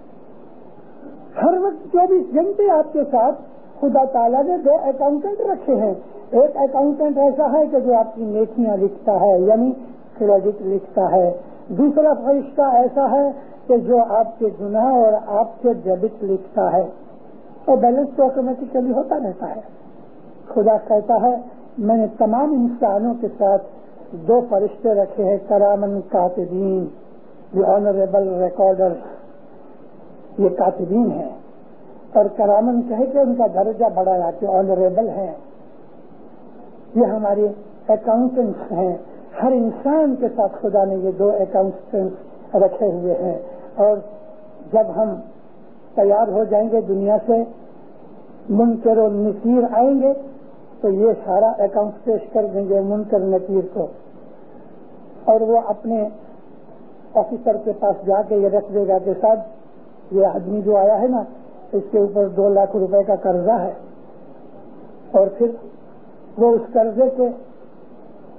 ہر وقت 24 گھنٹے آپ کے ساتھ خدا تعالیٰ نے 2 اکاؤنٹنٹ رکھے ہیں. ایک اکاؤنٹنٹ ایسا ہے کہ جو آپ کی نیکیاں لکھتا ہے, یعنی کریڈٹ لکھتا ہے. دوسرا فرشتہ ایسا ہے کہ جو آپ کے گناہ اور آپ کے ڈیبٹ لکھتا ہے, اور بیلنس تو آٹومیٹیکلی ہوتا رہتا ہے. خدا کہتا ہے میں نے تمام انسانوں کے ساتھ 2 فرشتے رکھے ہیں, کرامن کاتبین, یہ آنریبل ریکارڈر, یہ کاتبین ہیں. اور کرامن کہہ کے ان کا درجہ بڑھایا کہ آنریبل ہیں. یہ ہمارے اکاؤنٹنٹس ہیں. ہر انسان کے ساتھ خدا نے یہ 2 اکاؤنٹنٹس رکھے ہوئے ہیں. اور جب ہم تیار ہو جائیں گے دنیا سے, منکر و نکیر آئیں گے تو یہ سارا اکاؤنٹ پیش کر دیں گے منکر نکیر کو, اور وہ اپنے آفیسر کے پاس جا کے یہ رکھ دے گا کہ صاحب یہ آدمی جو آیا ہے نا اس کے اوپر 2 لاکھ روپے کا قرضہ ہے. اور پھر وہ اس قرضے کے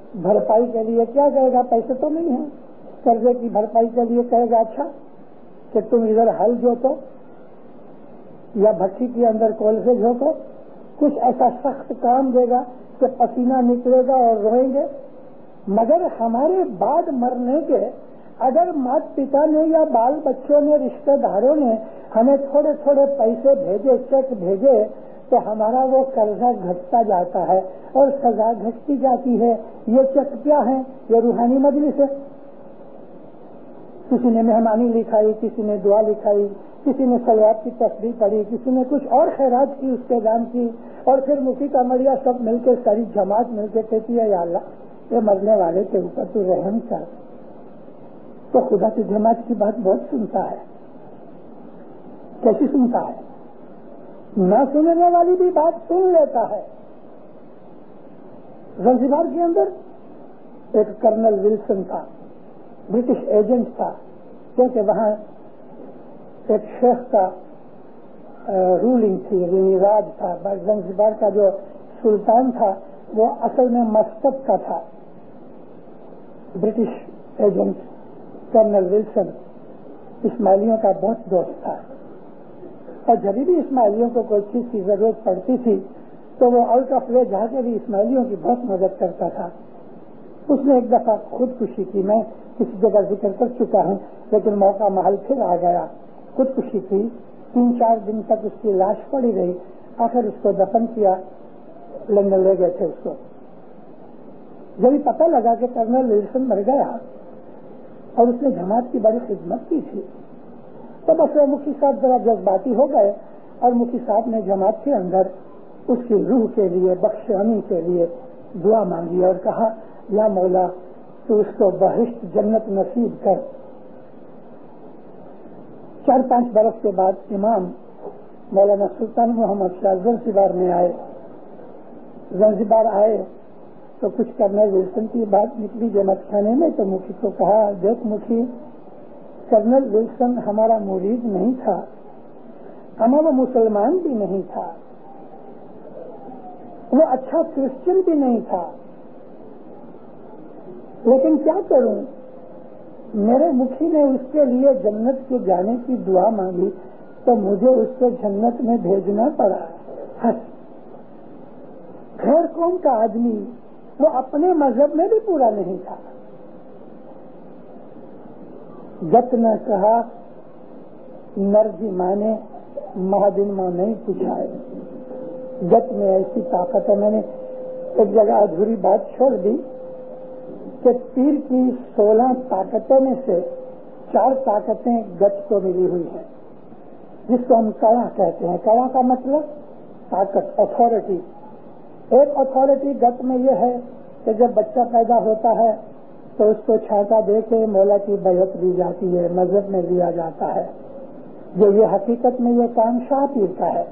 بھرپائی کے لیے کیا کہے گا؟ پیسے تو نہیں ہیں. قرضے کی بھرپائی کے لیے کہے گا اچھا کہ تم ادھر ہل جوتو یا بھٹی کے اندر کولسے جھونکو، کچھ ایسا سخت کام دے گا کہ پسینہ نکلے گا اور روئیں گے. مگر ہمارے بعد مرنے کے اگر مات پتا نے یا بال بچوں نے رشتہ داروں نے ہمیں تھوڑے تھوڑے پیسے بھیجے، چیک بھیجے، تو ہمارا وہ قرضہ گھٹتا جاتا ہے اور سزا گھٹتی جاتی ہے. یہ چیک کیا ہے؟ یہ روحانی مجلس ہے. کسی نے مہمانی لکھائی، کسی نے دعا لکھائی، کسی نے صلوات کی تسبیح پڑھی، کسی نے کچھ اور خیرات کی، اس کے دام کی، اور پھر مفتی کامڑیا سب مل کے ساری جماعت مل کے کہتی ہے یا اللہ یہ مرنے والے کے اوپر تو رحم کر. تو خدا کی جماعت کی بات بہت سنتا ہے. کیسی سنتا ہے؟ نہ سننے والی بھی بات سن لیتا ہے. زنزبار کے اندر ایک کرنل ولسن تھا، برٹش ایجنٹ تھا، کیونکہ وہاں ایک شیخ کا رولنگ تھی، راج تھا. زنزبار کا جو سلطان تھا وہ اصل میں مسقط کا تھا. برٹش ایجنٹ کرنل ولسن اسماعیلیوں کا بہت دوست تھا، اور جب بھی اسماعیلیوں کو کوئی چیز کی ضرورت پڑتی تھی تو وہ آؤٹ آف وے جا کے بھی اسماعیلیوں کی بہت مدد کرتا تھا. اس نے ایک دفعہ خودکشی کی، میں کسی جگہ ذکر کر چکا ہوں لیکن موقع محل پھر آ گیا. خودکشی کی، 3-4 دن تک اس کی لاش پڑی رہی. آخر اس کو دفن کیا، لندن لے گئے تھے اس کو. جب پتہ لگا کہ کرنل ولسن مر گیا اور اس نے جماعت کی بڑی خدمت کی تھی، تو بس وہ مفتی صاحب ذرا جذباتی ہو گئے اور مفتی صاحب نے جماعت کے اندر اس کی روح کے لیے، بخشانی کے لیے دعا مانگی اور کہا یا مولا تو اس کو بہشت جنت نصیب کر. 4-5 برس کے بعد امام مولانا سلطان محمد شاہ زنزبار میں آئے. زنزبار آئے تو کچھ کرنل ولسن کی بات نکلی جماعت خانے میں. تو مفتی کو کہا دیکھ مفتی، کرنل ولسن ہمارا مرید نہیں تھا، ہمارا مسلمان بھی نہیں تھا، وہ اچھا کرسچن بھی نہیں تھا، لیکن کیا کروں، میرے مکھی نے اس کے لیے جنت کے جانے کی دعا مانگی تو مجھے اس کو جنت میں بھیجنا پڑا. غیر قوم کا آدمی، وہ اپنے مذہب میں بھی پورا نہیں تھا. جت نہ کہا نرجی مانے مہادن ماں نہیں پوچھائے. جت میں ایسی طاقت ہے. میں نے ایک جگہ ادھوری بات چھوڑ دی کہ پیر کی 16 طاقتوں میں سے 4 طاقتیں گت کو ملی ہوئی ہیں، جس کو ہم کڑا کہتے ہیں. کڑا کا مطلب طاقت، اتھارٹی. ایک اتھارٹی گت میں یہ ہے کہ جب بچہ پیدا ہوتا ہے تو اس کو چھاتا دے کے مولا کی بیعت دی جاتی ہے، مذہب میں دیا جاتا ہے. یہ حقیقت میں یہ کام شاہ پیر کا ہے.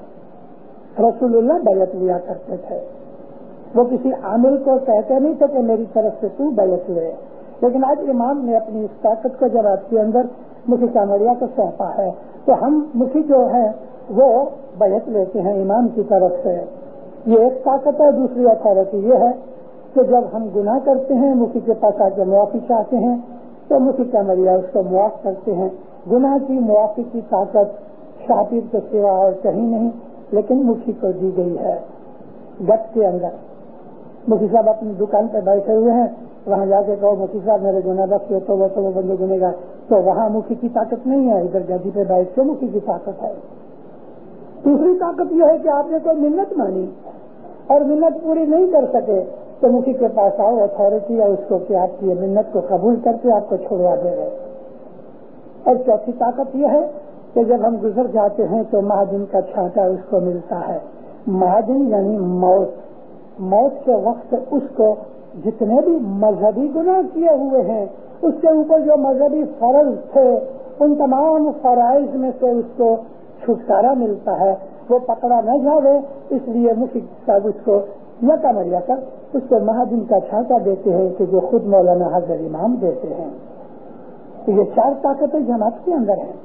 رسول اللہ بیعت لیا کرتے تھے. وہ کسی عامل کو کہتے نہیں تھے کہ میری طرف سے تو بیعت لے. لیکن آج امام نے اپنی اس طاقت کو جب آپ کے اندر مفتی کامڑیا کو سونپا ہے تو ہم مفتی جو ہیں وہ بیعت لیتے ہیں امام کی طرف سے. یہ ایک طاقت ہے. دوسری اتھارٹی یہ ہے کہ جب ہم گناہ کرتے ہیں مفتی کے پاس آ کے معافی چاہتے ہیں تو مفتی کامڑیا اس کو معاف کرتے ہیں. گناہ کی معافی کی طاقت شاہ پیر کے سوا اور کہیں نہیں، لیکن مفتی کو دی گئی ہے گت کے اندر. مفتی صاحب اپنی دکان پہ بیٹھے ہوئے ہیں، وہاں جا کے کہو مفتی صاحب میرے گناہ بخش تو وہ بندے گنے گا، تو وہاں مفتی کی طاقت نہیں ہے. ادھر گدی پہ بیٹھ کے مفتی کی طاقت ہے. دوسری طاقت یہ ہے کہ آپ نے کوئی منت مانی اور منت پوری نہیں کر سکے تو مفتی کے پاس آؤ، اتھارٹی ہے اس کو کہ آپ کی منت کو قبول کر کے آپ کو چھوڑوا دے رہے. اور چوتھی طاقت یہ ہے کہ جب ہم گزر جاتے ہیں تو مہاجن کا چھانٹا اس کو ملتا ہے. مہاجن یعنی موت. موت کے وقت اس کو جتنے بھی مذہبی گناہ کیے ہوئے ہیں، اس کے اوپر جو مذہبی فرض تھے ان تمام فرائض میں سے اس کو چھٹکارا ملتا ہے. وہ پکڑا نہ جاوے اس لیے مفتی صاحب اس کو یا کامڑیا کر اس کو مہاجن کا چھانٹا دیتے ہیں کہ جو خود مولانا حضرت امام دیتے ہیں. تو یہ 4 طاقتیں جماعت کے اندر ہیں.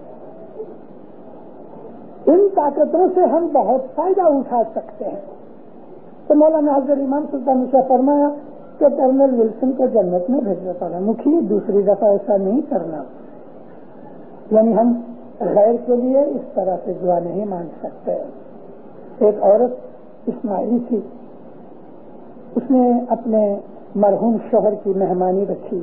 ان طاقتوں سے ہم بہت فائدہ اٹھا سکتے ہیں. تو مولانا حضرت امام سلطان نے فرمایا کہ کرنل ولسن کو جنت میں بھیجنا پڑا. مکھی دوسری دفعہ ایسا نہیں کرنا. یعنی ہم غیر کے لیے اس طرح سے دعا نہیں مانگ سکتے. ایک عورت اسماعیلی تھی، اس نے اپنے مرحوم شوہر کی مہمانی رکھی.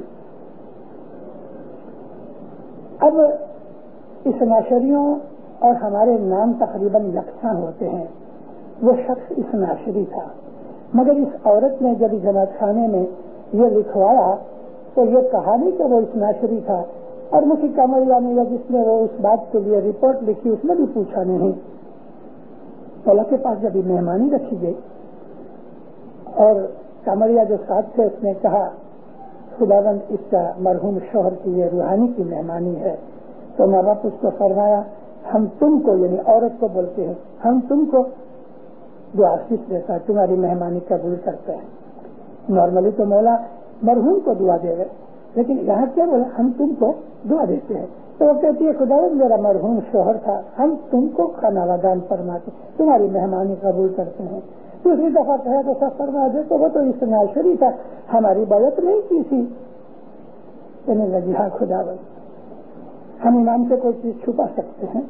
اب اس ناشریوں اور ہمارے نام تقریباً یکساں ہوتے ہیں. وہ شخص اس ناشری تھا، مگر اس عورت نے جب جماعت خانے میں یہ لکھوایا تو یہ کہا نہیں کہ وہ اس ناشری تھا، اور مجھے کمریا نے جس نے وہ اس بات کے لیے رپورٹ لکھی اس نے بھی پوچھا نہیں. اللہ کے پاس جب مہمانی رکھی گئی اور کمریا جو ساتھ تھے اس نے کہا خداوند اس کا مرحوم شوہر کی یہ روحانی کی مہمانی ہے، تو ماں باپ اس کو فرمایا ہم تم کو، یعنی عورت کو بولتے ہیں، ہم تم کو دعا آشیش دیتا ہے، تمہاری مہمانی قبول کرتے ہیں. نارملی تو مولا مرحوم کو دعا دے گئے، لیکن یہاں کیا بولا ہم تم کو دعا دیتے ہیں. تو وہ کہتی ہے خداوند میرا مرحوم شوہر تھا، ہم تم کو کھانا ودان فرماتے، تمہاری مہمانی قبول کرتے ہیں. دوسری دفعہ کہا تو سب فرما دے تو وہ تو اس ناشری تھا، ہماری بیعت نہیں کی تھی. کہنے لگی ہاں خداوند ہم ایمان سے کوئی چیز چھپا سکتے ہیں؟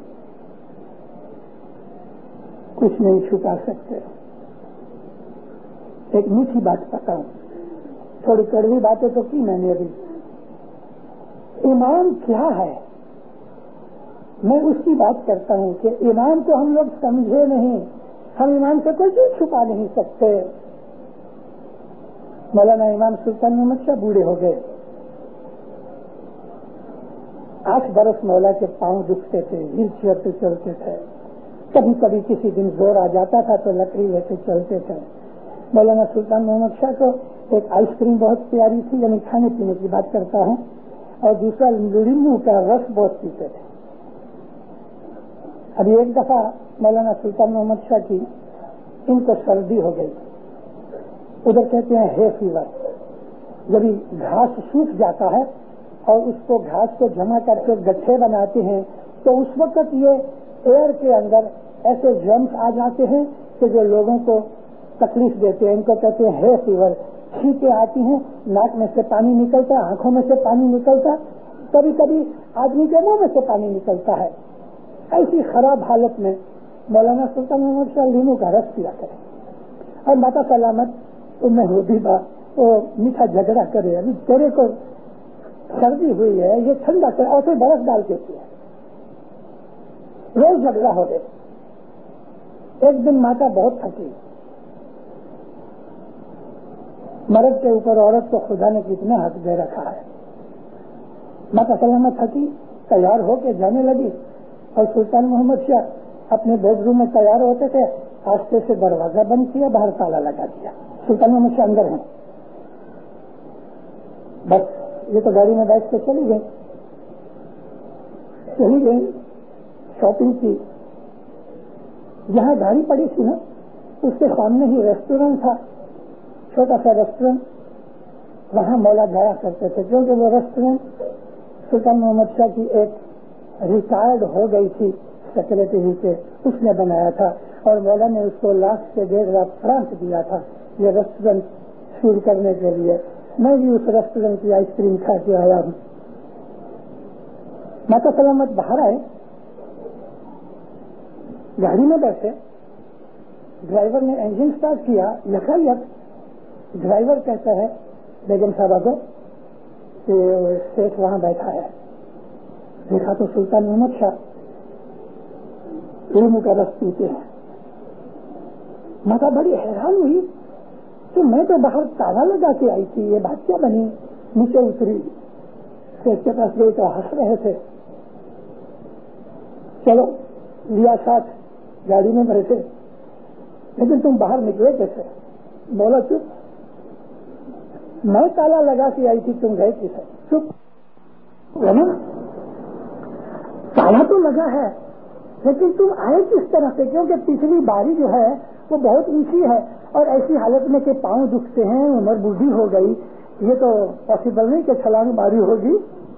کچھ نہیں چھپا سکتے. ایک میٹھی بات بتاؤں، تھوڑی کڑوی باتیں تو کی میں نے ابھی. ایمان کیا ہے میں اس کی بات کرتا ہوں کہ ایمان کو ہم لوگ سمجھے نہیں، ہم ایمان سے کوئی چیز چھپا نہیں سکتے. مولانا امام سلطان محمد شاہ بوڑھے ہو گئے، 8 برس مولا کے پاؤں دکھتے تھے، ویل چیئر پہ چلتے تھے. کبھی کبھی کسی دن زور آ جاتا تھا تو لکڑی لے کے چلتے تھے. مولانا سلطان محمد شاہ کو ایک آئس کریم بہت پیاری تھی، یعنی کھانے پینے کی بات کرتا ہوں، اور دوسرا لیمو کا رس بہت پیتے تھے. ابھی ایک دفعہ مولانا سلطان محمد شاہ کی ان کو سردی ہو گئی، ادھر کہتے ہیں ہے فیور. جب گھاس سوکھ جاتا ہے اور اس کو گھاس کو جمع کر کے گٹھے بناتے ہیں تو اس وقت یہ ایئر کے اندر ایسے جرمس آ جاتے ہیں کہ جو لوگوں کو تکلیف دیتے ہیں. ان کو کہتے ہیں ہے فیور. چھینکیں آتی ہیں، ناک میں سے پانی نکلتا ہے، آنکھوں میں سے پانی نکلتا ہے، کبھی کبھی آدمی کے منہ میں سے پانی نکلتا ہے. ایسی خراب حالت میں مولانا سلطان محمد شاہ لیمو کا رس پیا کرے اور ماتا سلامت میں ہوتی بات وہ میٹھا جھگڑا کرے. ابھی تیرے کو سردی ہوئی ہے یہ ٹھنڈا کرے اور پھر برف ڈال کے پیا. روز جھگڑا ہو گئے. ایک دن ماتا بہت تھکی، مرد کے اوپر عورت کو خدا نے کتنا حق دے رکھا ہے. ماتا سلامت تھکی، تیار ہو کے جانے لگی اور سلطان محمد شاہ اپنے بیڈ روم میں تیار ہوتے تھے. آستے سے دروازہ بند کیا، باہر تالا لگا دیا. سلطان محمد شاہ اندر ہیں. بس یہ تو گاڑی میں بیٹھ کے چلی گئی شاپنگ کی. جہاں گاڑی پڑی تھی نا اس کے سامنے ہی ریسٹورینٹ تھا، چھوٹا سا ریسٹورینٹ. وہاں مولا جایا کرتے تھے کیونکہ وہ ریسٹورینٹ سلطان محمد شاہ کی ایک ریٹائرڈ ہو گئی تھی سیکرٹری کے، اس نے بنایا تھا اور مولا نے اس کو 1 سے 1.5 لاکھ فرانک دیا تھا یہ ریسٹورینٹ شروع کرنے کے لیے. میں بھی اس ریسٹورینٹ کی آئس کریم کھا کے آیا ہوں. ماتا سلامت باہر آئے، گاڑی میں بیٹھے، ڈرائیور نے انجن سٹارٹ کیا. یکایک ڈرائیور کہتا ہے بیگم صاحبہ کو کہ شیخ وہاں بیٹھا ہے. دیکھا تو سلطان محمد شاہ لیمو کا رس پیتے ہیں. ماتا بڑی حیران ہوئی کہ میں تو باہر تالا لگا کے آئی تھی، یہ بات کیا بنی؟ نیچے اتری، شیخ کے پاس گئی تو ہنس رہے تھے. چلو لیا ساتھ، گاڑی میں بیٹھے، لیکن تم باہر نکلے کیسے؟ بولا چپ، میں تالا لگا کے آئی تھی، تم گئے کسے؟ چپ. تالا تو لگا ہے لیکن تم آئے کس طرح سے؟ کیونکہ پچھلی باری جو ہے وہ بہت اونچی ہے اور ایسی حالت میں کہ پاؤں دکھتے ہیں، عمر بوڑھی ہو گئی، یہ تو پاسبل نہیں کہ چھلانگ ماری ہوگی.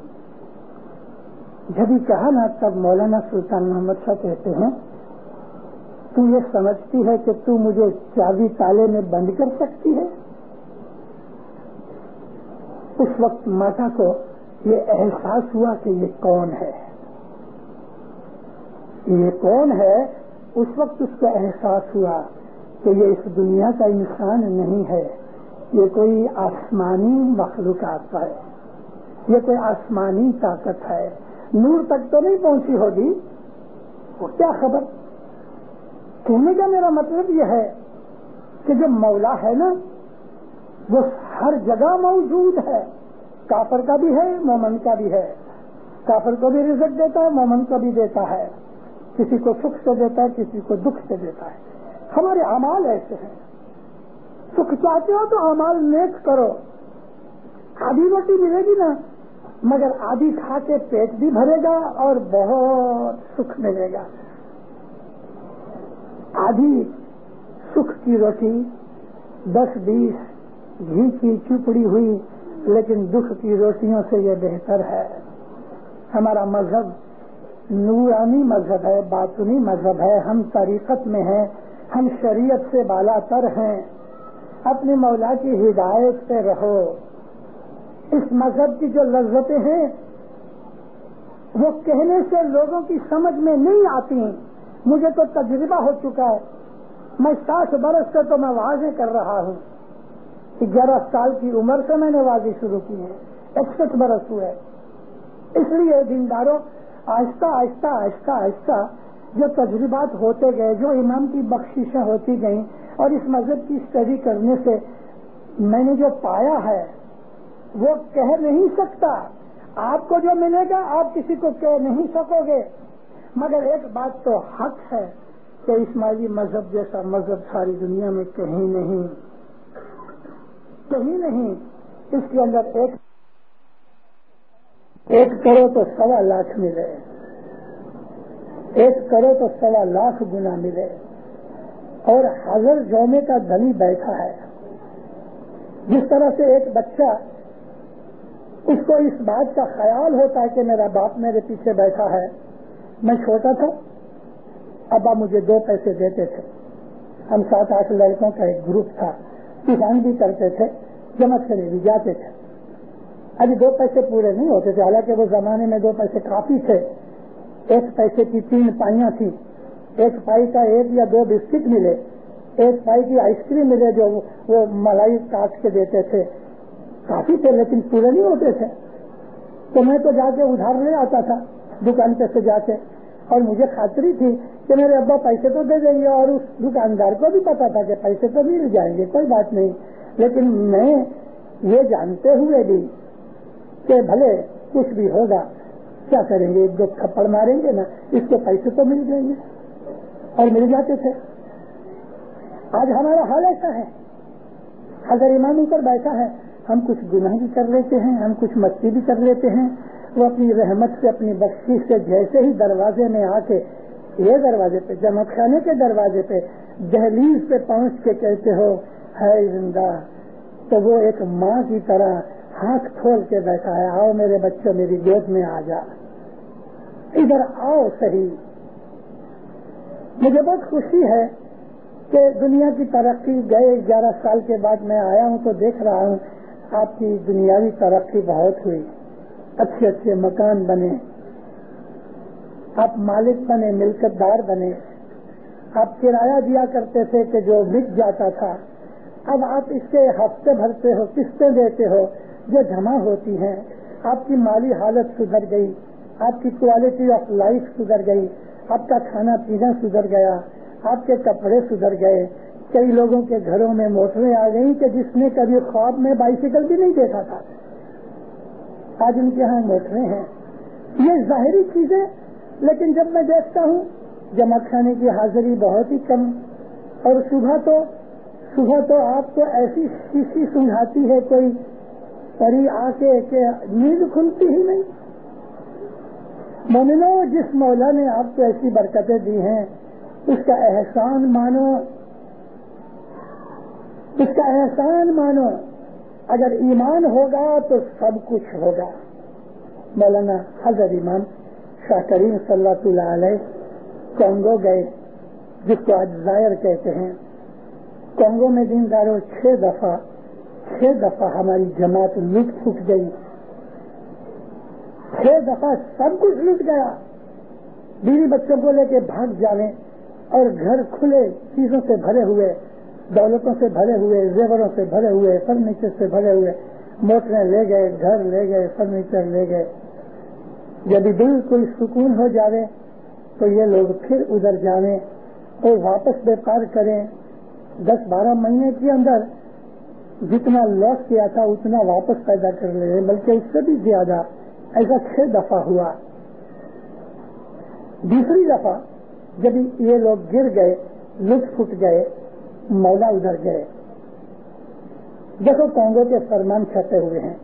جب کہا نا تب مولانا سلطان محمد شاہ کہتے ہیں تو یہ سمجھتی ہے کہ تو مجھے چابی تالے میں بند کر سکتی ہے؟ اس وقت ماتا کو یہ احساس ہوا کہ یہ کون ہے. یہ کون ہے، اس وقت اس کو احساس ہوا کہ یہ اس دنیا کا انسان نہیں ہے، یہ کوئی آسمانی مخلوقات ہے، یہ کوئی آسمانی طاقت ہے، نور تک تو نہیں پہنچی ہوگی، وہ کیا خبر۔ کہنے کا میرا مطلب یہ ہے کہ جو مولا ہے نا وہ ہر جگہ موجود ہے، کافر کا بھی ہے مومن کا بھی ہے، کافر کو بھی رزق دیتا ہے مومن کو بھی دیتا ہے، کسی کو سکھ سے دیتا ہے کسی کو دکھ سے دیتا ہے۔ ہمارے اعمال ایسے ہیں، سکھ چاہتے ہو تو اعمال نیک کرو، آدھی روٹی ملے گی نا مگر آدھی کھا کے پیٹ بھی بھرے گا اور بہت سکھ ملے گا۔ آدھی سکھ کی روٹی 10-20 گھی کی چپڑی ہوئی لیکن دکھ کی روٹیوں سے یہ بہتر ہے۔ ہمارا مذہب نورانی مذہب ہے، باطنی مذہب ہے، ہم طریقت میں ہیں، ہم شریعت سے بالا تر ہیں، اپنے مولا کی ہدایت پہ رہو۔ اس مذہب کی جو لذتیں ہیں وہ کہنے سے لوگوں کی سمجھ میں نہیں آتی، مجھے تو تجربہ ہو چکا ہے، میں 60 برس سے تو میں واضح کر رہا ہوں، 11 سال کی عمر سے میں نے واضح شروع کی ہے، 61 برس ہوئے۔ اس لیے دینداروں آہستہ آہستہ آہستہ آہستہ جو تجربات ہوتے گئے، جو امام کی بخششیں ہوتی گئیں اور اس مذہب کی اسٹڈی کرنے سے میں نے جو پایا ہے وہ کہہ نہیں سکتا۔ آپ کو جو ملے گا آپ کسی کو کہہ نہیں سکو گے، مگر ایک بات تو حق ہے کہ اسماعیلی مذہب جیسا مذہب ساری دنیا میں کہیں نہیں، کہیں نہیں۔ اس کے اندر ایک کرو تو 1.25 لاکھ ملے، 1 کرو تو 1.25 لاکھ گنا ملے، اور حضر جومے کا دھنی بیٹھا ہے۔ جس طرح سے ایک بچہ اس کو اس بات کا خیال ہوتا ہے کہ میرا باپ میرے پیچھے بیٹھا ہے۔ میں چھوٹا تھا، ابا مجھے 2 پیسے دیتے تھے، ہم 7-8 لڑکوں کا ایک گروپ تھا، کسان بھی کرتے تھے، جمع کرنے بھی جاتے تھے۔ ابھی 2 پیسے پورے نہیں ہوتے تھے، حالانکہ وہ زمانے میں 2 پیسے کافی تھے۔ 1 پیسے کی 3 پائیاں تھیں، 1 پائی کا 1 یا 2 بسکٹ ملے، 1 پائی کی آئس کریم ملے جو وہ ملائی کاٹ کے دیتے تھے، کافی تھے لیکن پورے نہیں ہوتے تھے۔ تو میں تو جا کے ادھار لے آتا تھا دکان پہ سے جا کے، اور مجھے خاطری تھی کہ میرے ابا پیسے تو دے دیں گے، اور اس دکاندار کو بھی پتا تھا کہ پیسے تو مل جائیں گے، کوئی بات نہیں۔ لیکن میں یہ جانتے ہوئے بھی کہ بھلے کچھ بھی ہوگا کیا کریں گے، 1-2 تھپڑ ماریں گے نا، اس کو پیسے تو مل جائیں گے، اور مل جاتے تھے۔ آج ہمارا حال ایسا ہے، اگر امام اوپر بیٹھا ہے ہم کچھ گناہ بھی کر لیتے ہیں، ہم کچھ مستی بھی کر لیتے ہیں، وہ اپنی رحمت سے اپنی بخشش سے جیسے ہی دروازے میں آ کے، یہ دروازے پہ جمع خانے کے دروازے پہ دہلیز پہ پہنچ کے کہتے ہو ہے زندہ، تو وہ ایک ماں کی طرح ہاتھ کھول کے بیٹھا ہے، آؤ میرے بچوں میری گود میں آ جا، ادھر آؤ صحیح۔ مجھے بہت خوشی ہے کہ دنیا کی ترقی گئے 11 سال کے بعد میں آیا ہوں تو دیکھ رہا ہوں آپ کی دنیاوی ترقی بہت ہوئی، اچھے اچھے مکان بنے، آپ مالک بنے، ملکت دار بنے۔ آپ کرایہ دیا کرتے تھے کہ جو مٹ جاتا تھا، اب آپ اس کے ہفتے بھرتے ہو، قسطیں دیتے ہو جو جمع ہوتی ہیں۔ آپ کی مالی حالت سدھر گئی، آپ کی کوالٹی آف لائف سدھر گئی، آپ کا کھانا پینا سدھر گیا، آپ کے کپڑے سدھر گئے۔ کئی لوگوں کے گھروں میں موٹریں آ گئیں کہ جس نے کبھی خواب میں بائیسیکل بھی نہیں دیکھا تھا، آج ان کے ہاں موٹریں ہیں۔ یہ ظاہری چیزیں، لیکن جب میں دیکھتا ہوں جمع خانے کی حاضری بہت ہی کم، اور صبح تو آپ کو ایسی شیشی سنگھاتی ہے کوئی پری آ کے کہ نیند کھلتی ہی نہیں۔ مومنو، جس مولا نے آپ کو ایسی برکتیں دی ہیں اس کا احسان مانو، اس کا احسان مانو۔ اگر ایمان ہوگا تو سب کچھ ہوگا۔ مولانا حضرت امام شاہ کریم صلی اللہ علیہ کانگو گئے، جس کو آج زائر کہتے ہیں۔ کانگو میں دینداروں 6 دفعہ ہماری جماعت لٹ پھٹ گئی، 6 دفعہ سب کچھ لٹ گیا۔ بیوی بچوں کو لے کے بھاگ جاویں اور گھر کھلے چیزوں سے بھرے ہوئے، دولتوں سے بھرے ہوئے، زیوروں سے بھرے ہوئے، فرنیچر سے بھرے ہوئے، موٹریں لے گئے، گھر لے گئے، فرنیچر لے گئے، جب بالکل سکون ہو جاوے تو یہ لوگ پھر ادھر جاویں اور واپس بیکار کریں، 10-12 مہینے کے اندر جتنا لاس کیا تھا اتنا واپس پیدا کر لیں، بلکہ اس سے بھی زیادہ۔ ایسا 6 دفعہ ہوا۔ دوسری دفعہ جب یہ لوگ گر گئے، لٹ پھٹ گئے، مولا ادھر گئے، دیکھو کانگو کے فرمان چھپے ہوئے ہیں۔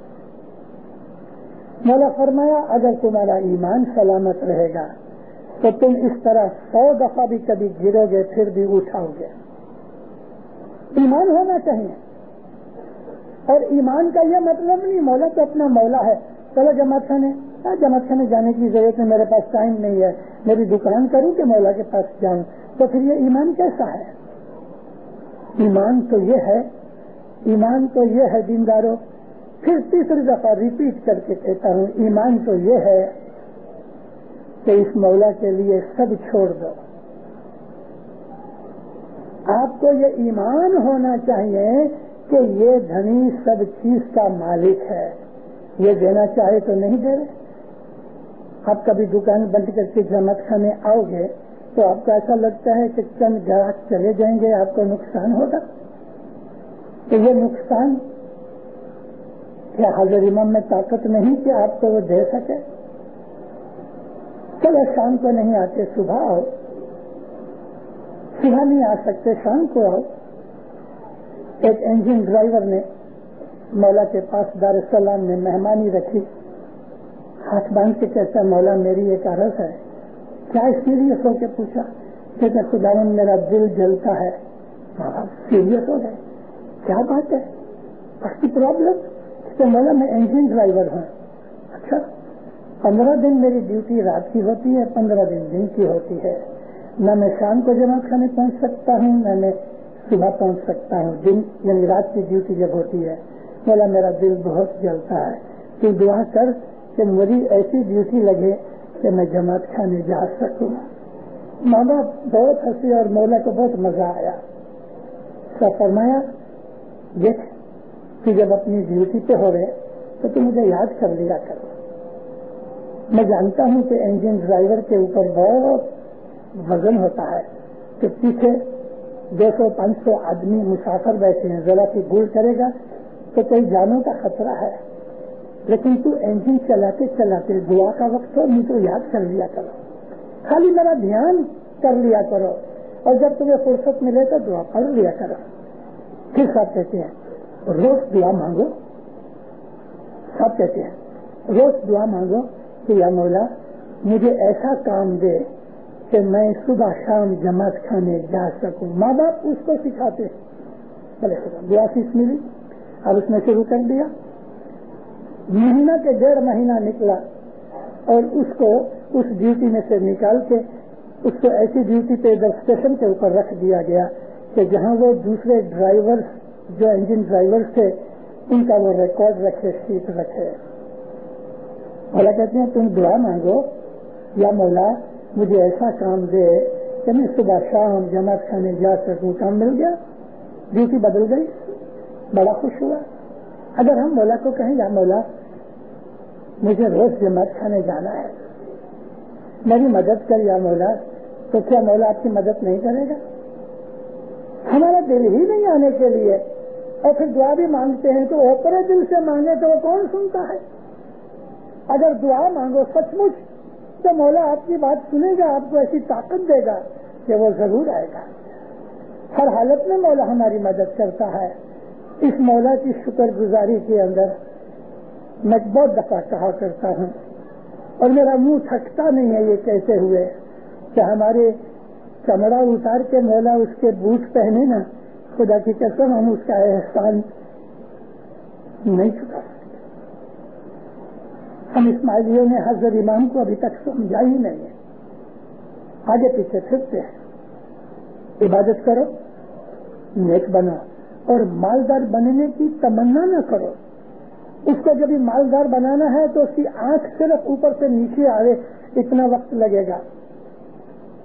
مولا فرمایا اگر تمہارا ایمان سلامت رہے گا تو تم اس طرح 100 دفعہ بھی کبھی گرو گے پھر بھی اٹھاؤ گے۔ ایمان ہونا چاہیے، اور ایمان کا یہ مطلب نہیں مولا تو اپنا مولا ہے، چلو جماعت خانے جانے کی ضرورت ہے، میرے پاس ٹائم نہیں ہے، میری دکان کروں کہ مولا کے پاس جاؤں، تو پھر یہ ایمان کیسا ہے؟ ایمان تو یہ ہے دینداروں، پھر تیسری دفعہ ریپیٹ کر کے کہتا ہوں، ایمان تو یہ ہے کہ اس مولا کے لیے سب چھوڑ دو۔ آپ کو یہ ایمان ہونا چاہیے کہ یہ دھنی سب چیز کا مالک ہے، یہ دینا چاہے تو نہیں دے رہے۔ آپ کبھی دکان بند کر کے جماعت خانے آؤ گے تو آپ کو ایسا لگتا ہے کہ چند گاہک چلے جائیں گے، آپ کو نقصان ہوگا، تو یہ نقصان کیا حاضر امام میں طاقت نہیں کہ آپ کو وہ دے سکے؟ چلو شام کو نہیں آتے، صبح آؤ، صبح نہیں آ سکتے شام کو آؤ۔ ایک انجن ڈرائیور نے مولا کے پاس دار السلام میں مہمانی رکھی، ہاتھ باندھ کے کہتا مولا میری ایک عرض ہے۔ کیا سیریس ہو کے پوچھا؟ کہتے خداوند میرا دل جلتا ہے۔ سیریس ہو گئے، کیا بات ہے، اس کی پرابلم؟ کہتے مولا میں انجن ڈرائیور ہوں۔ اچھا، 15 دن میری ڈیوٹی رات کی ہوتی ہے، 15 دن کی ہوتی ہے، نہ میں شام کو جماعت خانے پہنچ سکتا ہوں نہ میں صبح پہنچ سکتا ہوں، دن یعنی رات کی ڈیوٹی جب ہوتی ہے۔ مولا میرا دل بہت جلتا ہے، تو دعا کر کہ میری ایسی ڈیوٹی لگے کہ میں جماعت خانے جا سکوں۔ ماں باپ بہت ہنسی اور مولا کو بہت مزہ آیا۔ سب فرمایا دیکھ کہ جب اپنی ڈیوٹی پہ ہو گئے تو تم مجھے یاد کر لیا کرو۔ میں جانتا ہوں کہ انجن ڈرائیور کے اوپر بہت وزن ہوتا ہے کہ پیچھے 200-500 آدمی مسافر بیٹھے ہیں، ذرا سی بھول کرے گا تو کوئی جانوں کا خطرہ ہے، لیکن تو انجن چلاتے چلاتے دعا کا وقت ہو مجھے یاد کر لیا کرو، خالی میرا دھیان کر لیا کرو، اور جب تمہیں فرصت ملے تو دعا پڑھ لیا کرو۔ پھر سب کہتے ہیں روز دعا مانگو، سب کہتے ہیں روز دعا مانگو کہ یا مولا مجھے ایسا کام دے کہ میں صبح شام جماعت خانے جا سکوں۔ ماں باپ اس کو سکھاتے، چلے دعا سیکھ ملی، اب اس نے شروع کر دیا۔ مہینہ کے 1.5 مہینہ نکلا اور اس کو اس ڈیوٹی میں سے نکال کے اس کو ایسی ڈیوٹی پہ اسٹیشن کے اوپر رکھ دیا گیا کہ جہاں وہ دوسرے ڈرائیور جو انجن ڈرائیور تھے ان کا وہ ریکارڈ رکھے، شیٹ رکھے۔ مولا کہتے ہیں تم دعا مانگو یا مولا مجھے ایسا کام دے کہ میں صبح شام جماعت خانے جا سکوں۔ کام مل گیا، ڈیوٹی بدل گئی، بڑا خوش ہوا۔ اگر ہم مولا کو کہیں یا مولا مجھے روز جماعت خانے جانا ہے، میری مدد کر یا مولا، تو کیا مولا آپ کی مدد نہیں کرے گا؟ ہمارا دل ہی نہیں آنے کے لیے، اور پھر دعا بھی مانگتے ہیں تو اوپرے دل سے مانگے تو وہ کون سنتا ہے؟ اگر دعا مانگو سچ مچ تو مولا آپ کی بات سنے گا، آپ کو ایسی طاقت دے گا کہ وہ ضرور آئے گا۔ ہر حالت میں مولا ہماری مدد کرتا ہے۔ اس مولا کی شکر گزاری کے اندر میں بہت دفعہ کہا کرتا ہوں اور میرا منہ تھکتا نہیں ہے یہ کہتے ہوئے کہ ہمارے چمڑا اتار کے مولا اس کے بوٹ پہنے نا، خدا کی قسم ہم اس کا احسان نہیں چکا سکتے۔ ہم اسماعیلیوں نے حضرت امام کو ابھی تک سمجھا ہی نہیں ہے، آگے پیچھے پھرتے ہیں۔ عبادت کرو، نیک بنو، اور مالدار بننے کی تمنا نہ کرو۔ اس کو جب مالدار بنانا ہے تو اس کی آنکھ صرف اوپر سے نیچے آئے اتنا وقت لگے گا،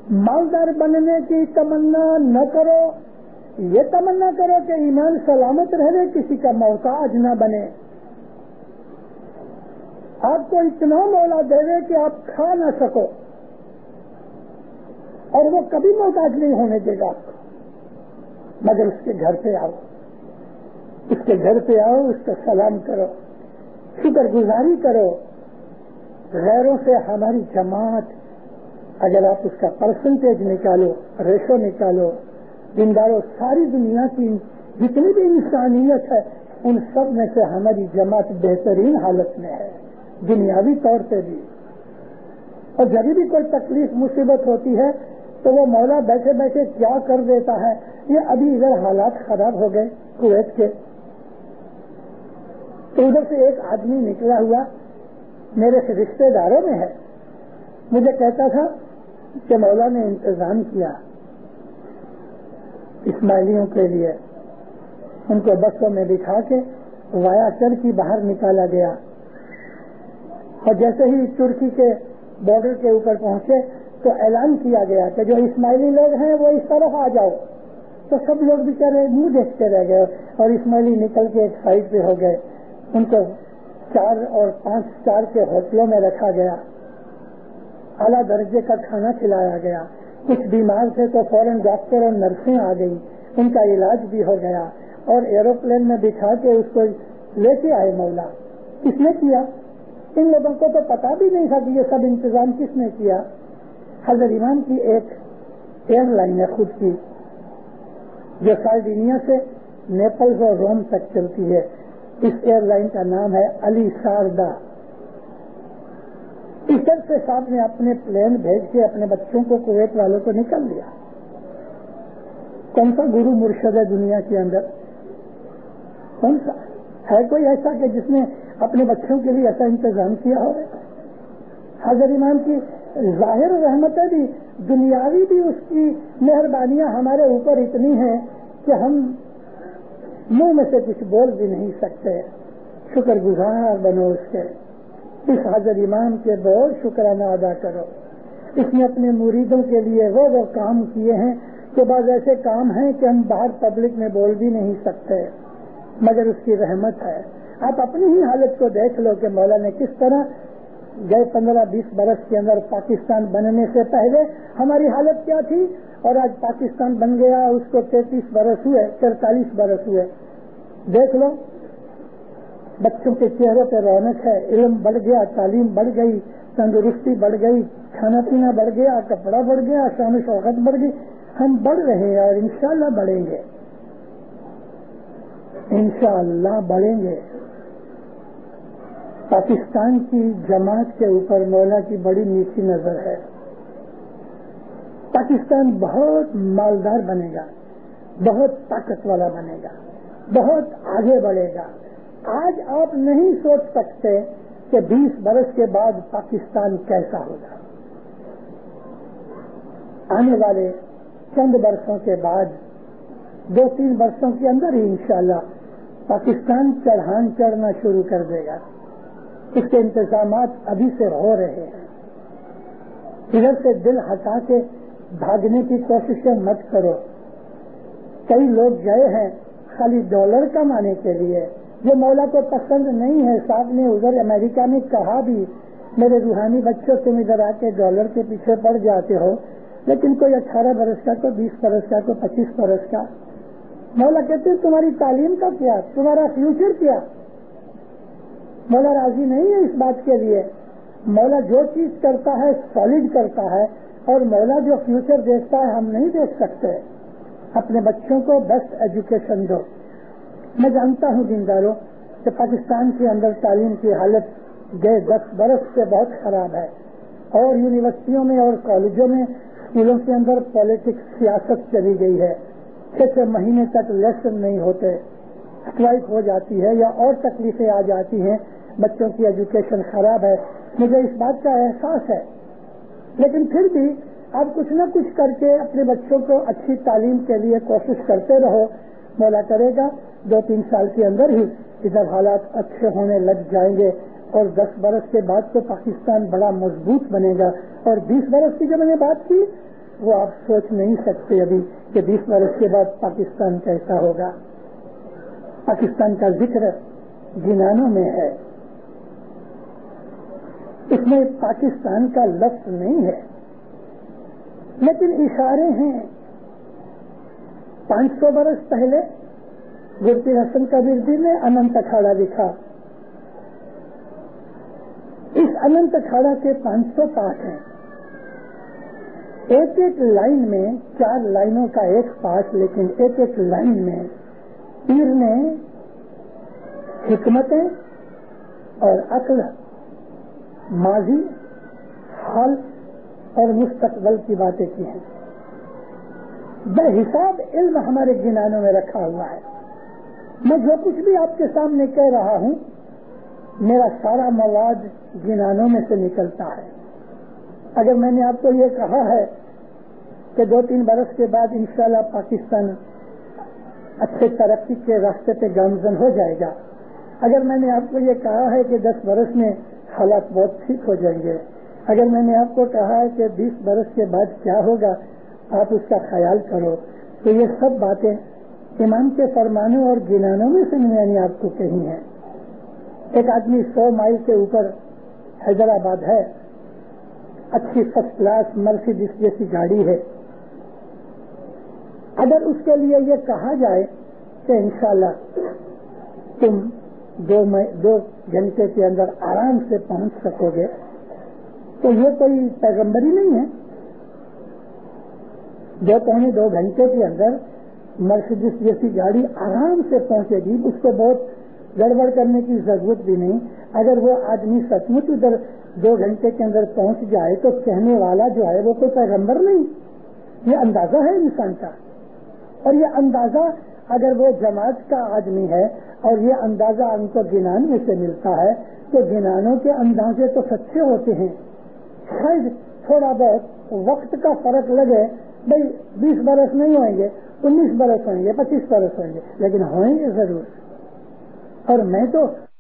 مالدار بننے کی تمنا نہ کرو، یہ تمنا کرو کہ ایمان سلامت رہے، کسی کا محتاج نہ بنے۔ آپ کو اتنا مولا دے دے کہ آپ کھا نہ سکو، اور وہ کبھی محتاج نہیں ہونے دے گا آپ کو، مگر اس کے گھر پہ آؤ، اس کے گھر پہ آؤ، اس کا سلام کرو، شکر گزاری کرو۔ غیروں سے ہماری جماعت، اگر آپ اس کا پرسنٹیج نکالو، ریشو نکالو، دینداروں ساری دنیا کی جتنی بھی انسانیت ہے ان سب میں سے ہماری جماعت بہترین حالت میں ہے، دنیاوی طور پہ بھی۔ اور جب بھی کوئی تکلیف مصیبت ہوتی ہے تو وہ مولا بیٹھے بیٹھے کیا کر دیتا ہے۔ یہ ابھی ادھر حالات خراب ہو گئے کویت کے، تو ادھر سے ایک آدمی نکلا ہوا میرے رشتے داروں میں ہے، مجھے کہتا تھا کہ مولا نے انتظام کیا اسماعیلیوں کے لیے، ان کو بسوں میں بٹھا کے وایا ٹرکی باہر نکالا گیا، اور جیسے ہی ترکی کے بارڈر کے اوپر پہنچے تو اعلان کیا گیا کہ جو اسماعیلی لوگ ہیں وہ اس طرف آ جاؤ، تو سب لوگ بیچارے منہ دیکھتے رہ گئے، اور اسماعیلی نکل کے ایک سائڈ پہ ہو گئے۔ ان کو 4 اور 5 اسٹار کے ہوٹلوں میں رکھا گیا، اعلیٰ درجے کا کھانا کھلایا گیا، کچھ بیمار تھے تو فوراً ڈاکٹر اور نرسیں آ گئی، ان کا علاج بھی ہو گیا، اور ایروپلین میں بٹھا کے اس کو لے کے آئے مولا۔ کس نے کیا؟ ان لوگوں کو تو پتا بھی نہیں تھا کہ یہ سب انتظام کس نے کیا۔ حضرت امام کی ایک ایئر لائن ہے خود کی، جو سارڈینیا سے نیپلز اور روم تک چلتی ہے، اس ایئر لائن کا نام ہے علی ساردا۔ ادھر سے صاحب نے اپنے پلین بھیج کے اپنے بچوں کو کویت والوں کو نکل لیا۔ کون سا گرو مرشد ہے دنیا کے اندر؟ کون سا ہے؟ کوئی ایسا کہ جس نے اپنے بچوں کے لیے ایسا انتظام کیا ہو؟ حضرت امام کی ظاہر رحمتیں بھی، دنیاوی بھی اس کی مہربانیاں ہمارے اوپر اتنی ہیں کہ ہم منہ میں سے کچھ بول بھی نہیں سکتے۔ شکر گزار بنو اس کے، اس حضرت امام کے بہت شکرانہ ادا کرو۔ اس نے اپنے مریدوں کے لیے وہ کام کیے ہیں کہ بعض ایسے کام ہیں کہ ہم باہر پبلک میں بول بھی نہیں سکتے، مگر اس کی رحمت ہے۔ آپ اپنی ہی حالت کو دیکھ لو کہ مولا نے کس طرح گئے 15-20 برس کے اندر پاکستان بننے سے پہلے ہماری حالت کیا تھی، اور آج پاکستان بن گیا، اس کو 43 برس ہوئے، 43 برس ہوئے۔ دیکھ لو، بچوں کے چہروں پہ رونق ہے، علم بڑھ گیا، تعلیم بڑھ گئی، تندرستی بڑھ گئی، کھانا پینا بڑھ گیا، کپڑا بڑھ گیا، شان و شوکت بڑھ گئی۔ ہم بڑھ رہے ہیں اور انشاءاللہ بڑھیں گے، انشاءاللہ بڑھیں گے۔ پاکستان کی جماعت کے اوپر مولا کی بڑی نیچی نظر ہے۔ پاکستان بہت مالدار بنے گا، بہت طاقت والا بنے گا، بہت آگے بڑھے گا۔ آج آپ نہیں سوچ سکتے کہ 20 برس کے بعد پاکستان کیسا ہوگا۔ آنے والے چند برسوں کے بعد، 2-3 برسوں کے اندر ہی انشاءاللہ پاکستان چڑھان چڑھنا شروع کر دے گا۔ اس کے انتظامات ابھی سے ہو رہے ہیں۔ ادھر سے دل ہٹا کے بھاگنے کی کوششیں مت کرو۔ کئی لوگ گئے ہیں خالی ڈالر کمانے کے لیے، جو مولا کو پسند نہیں ہے۔ صاحب نے ادھر امریکہ میں کہا بھی، میرے روحانی بچوں تم ادھر آ کے ڈالر کے پیچھے پڑ جاتے ہو، لیکن کوئی 18 برس کا، کوئی 20 برس کا، کوئی 25 برس کا۔ مولا کہتے ہیں تمہاری تعلیم کا کیا، تمہارا فیوچر کیا؟ مولا راضی نہیں ہے اس بات کے لیے۔ مولا جو چیز کرتا ہے سالڈ کرتا ہے، اور مولا جو فیوچر دیکھتا ہے ہم نہیں دیکھ سکتے۔ اپنے بچوں کو بیسٹ ایجوکیشن دو۔ میں جانتا ہوں دینداروں کہ پاکستان کے اندر تعلیم کی حالت گئے 10 برس سے بہت خراب ہے، اور یونیورسٹیوں میں اور کالجوں میں، اسکولوں کے اندر پالیٹکس، سیاست چلی گئی ہے۔ 6 مہینے تک لیسن نہیں ہوتے، اسٹرائک ہو جاتی ہے یا اور تکلیفیں آ جاتی ہیں، بچوں کی ایجوکیشن خراب ہے۔ مجھے اس بات کا احساس ہے، لیکن پھر بھی آپ کچھ نہ کچھ کر کے اپنے بچوں کو اچھی تعلیم کے لیے کوشش کرتے رہو۔ مولا کرے گا 2-3 سال کے اندر ہی ادھر حالات اچھے ہونے لگ جائیں گے، اور 10 برس کے بعد تو پاکستان بڑا مضبوط بنے گا۔ اور 20 برس کی جو میں نے بات کی، وہ آپ سوچ نہیں سکتے ابھی کہ 20 برس کے بعد پاکستان کیسا ہوگا. پاکستان کا ذکر جنانوں میں ہے، اس میں پاکستان کا لفظ نہیں ہے، لیکن اشارے ہیں. 500 برس پہلے گرپیر حسن کبیردی نے اننت اکھاڑا لکھا. اس اننت اکھاڑا کے 500 پاٹ ہیں. ایک ایک لائن میں 4 لائنوں کا ایک پاٹ، لیکن ایک ایک لائن میں پیر نے حکمتیں اور عقل، ماضی، حال اور مستقبل کی باتیں کی ہیں. بے حساب علم ہمارے گنانوں میں رکھا ہوا ہے. میں جو کچھ بھی آپ کے سامنے کہہ رہا ہوں، میرا سارا مواد گنانوں میں سے نکلتا ہے. اگر میں نے آپ کو یہ کہا ہے کہ 2-3 برس کے بعد انشاءاللہ پاکستان اچھے ترقی کے راستے پہ گامزن ہو جائے گا، اگر میں نے آپ کو یہ کہا ہے کہ 10 برس میں حالات بہت ٹھیک ہو جائیں گے، اگر میں نے آپ کو کہا ہے کہ 20 برس کے بعد کیا ہوگا، آپ اس کا خیال کرو، تو یہ سب باتیں امام کے فرمانوں اور گنانوں میں سے میں نے آپ کو کہی ہیں. ایک آدمی 100 مائل کے اوپر حیدرآباد ہے، اچھی فرسٹ کلاس مرسیڈیز جیسی گاڑی ہے. اگر اس کے لیے یہ کہا جائے کہ انشاءاللہ تم 2 گھنٹے کے اندر آرام سے پہنچ سکو گے، تو یہ کوئی پیغمبری نہیں ہے. 2 گھنٹے کے اندر مرسیڈیز جیسی گاڑی آرام سے پہنچے گی، اس کو بہت گڑبڑ کرنے کی ضرورت بھی نہیں. اگر وہ آدمی سچ مچ ادھر 2 گھنٹے کے اندر پہنچ جائے تو کہنے والا جو ہے وہ کوئی پیغمبر نہیں. یہ اندازہ ہے انسان کا، اور یہ اندازہ اگر وہ جماعت کا آدمی ہے اور یہ اندازہ ان کو گنان میں سے ملتا ہے تو گنانوں کے اندازے تو سچے ہوتے ہیں. شاید تھوڑا بہت وقت کا فرق لگے، بھائی 20 برس نہیں ہوئیں گے، 19 برس ہوئیں گے، 25 برس ہوئیں گے، لیکن ہوئیں گے ضرور. اور میں تو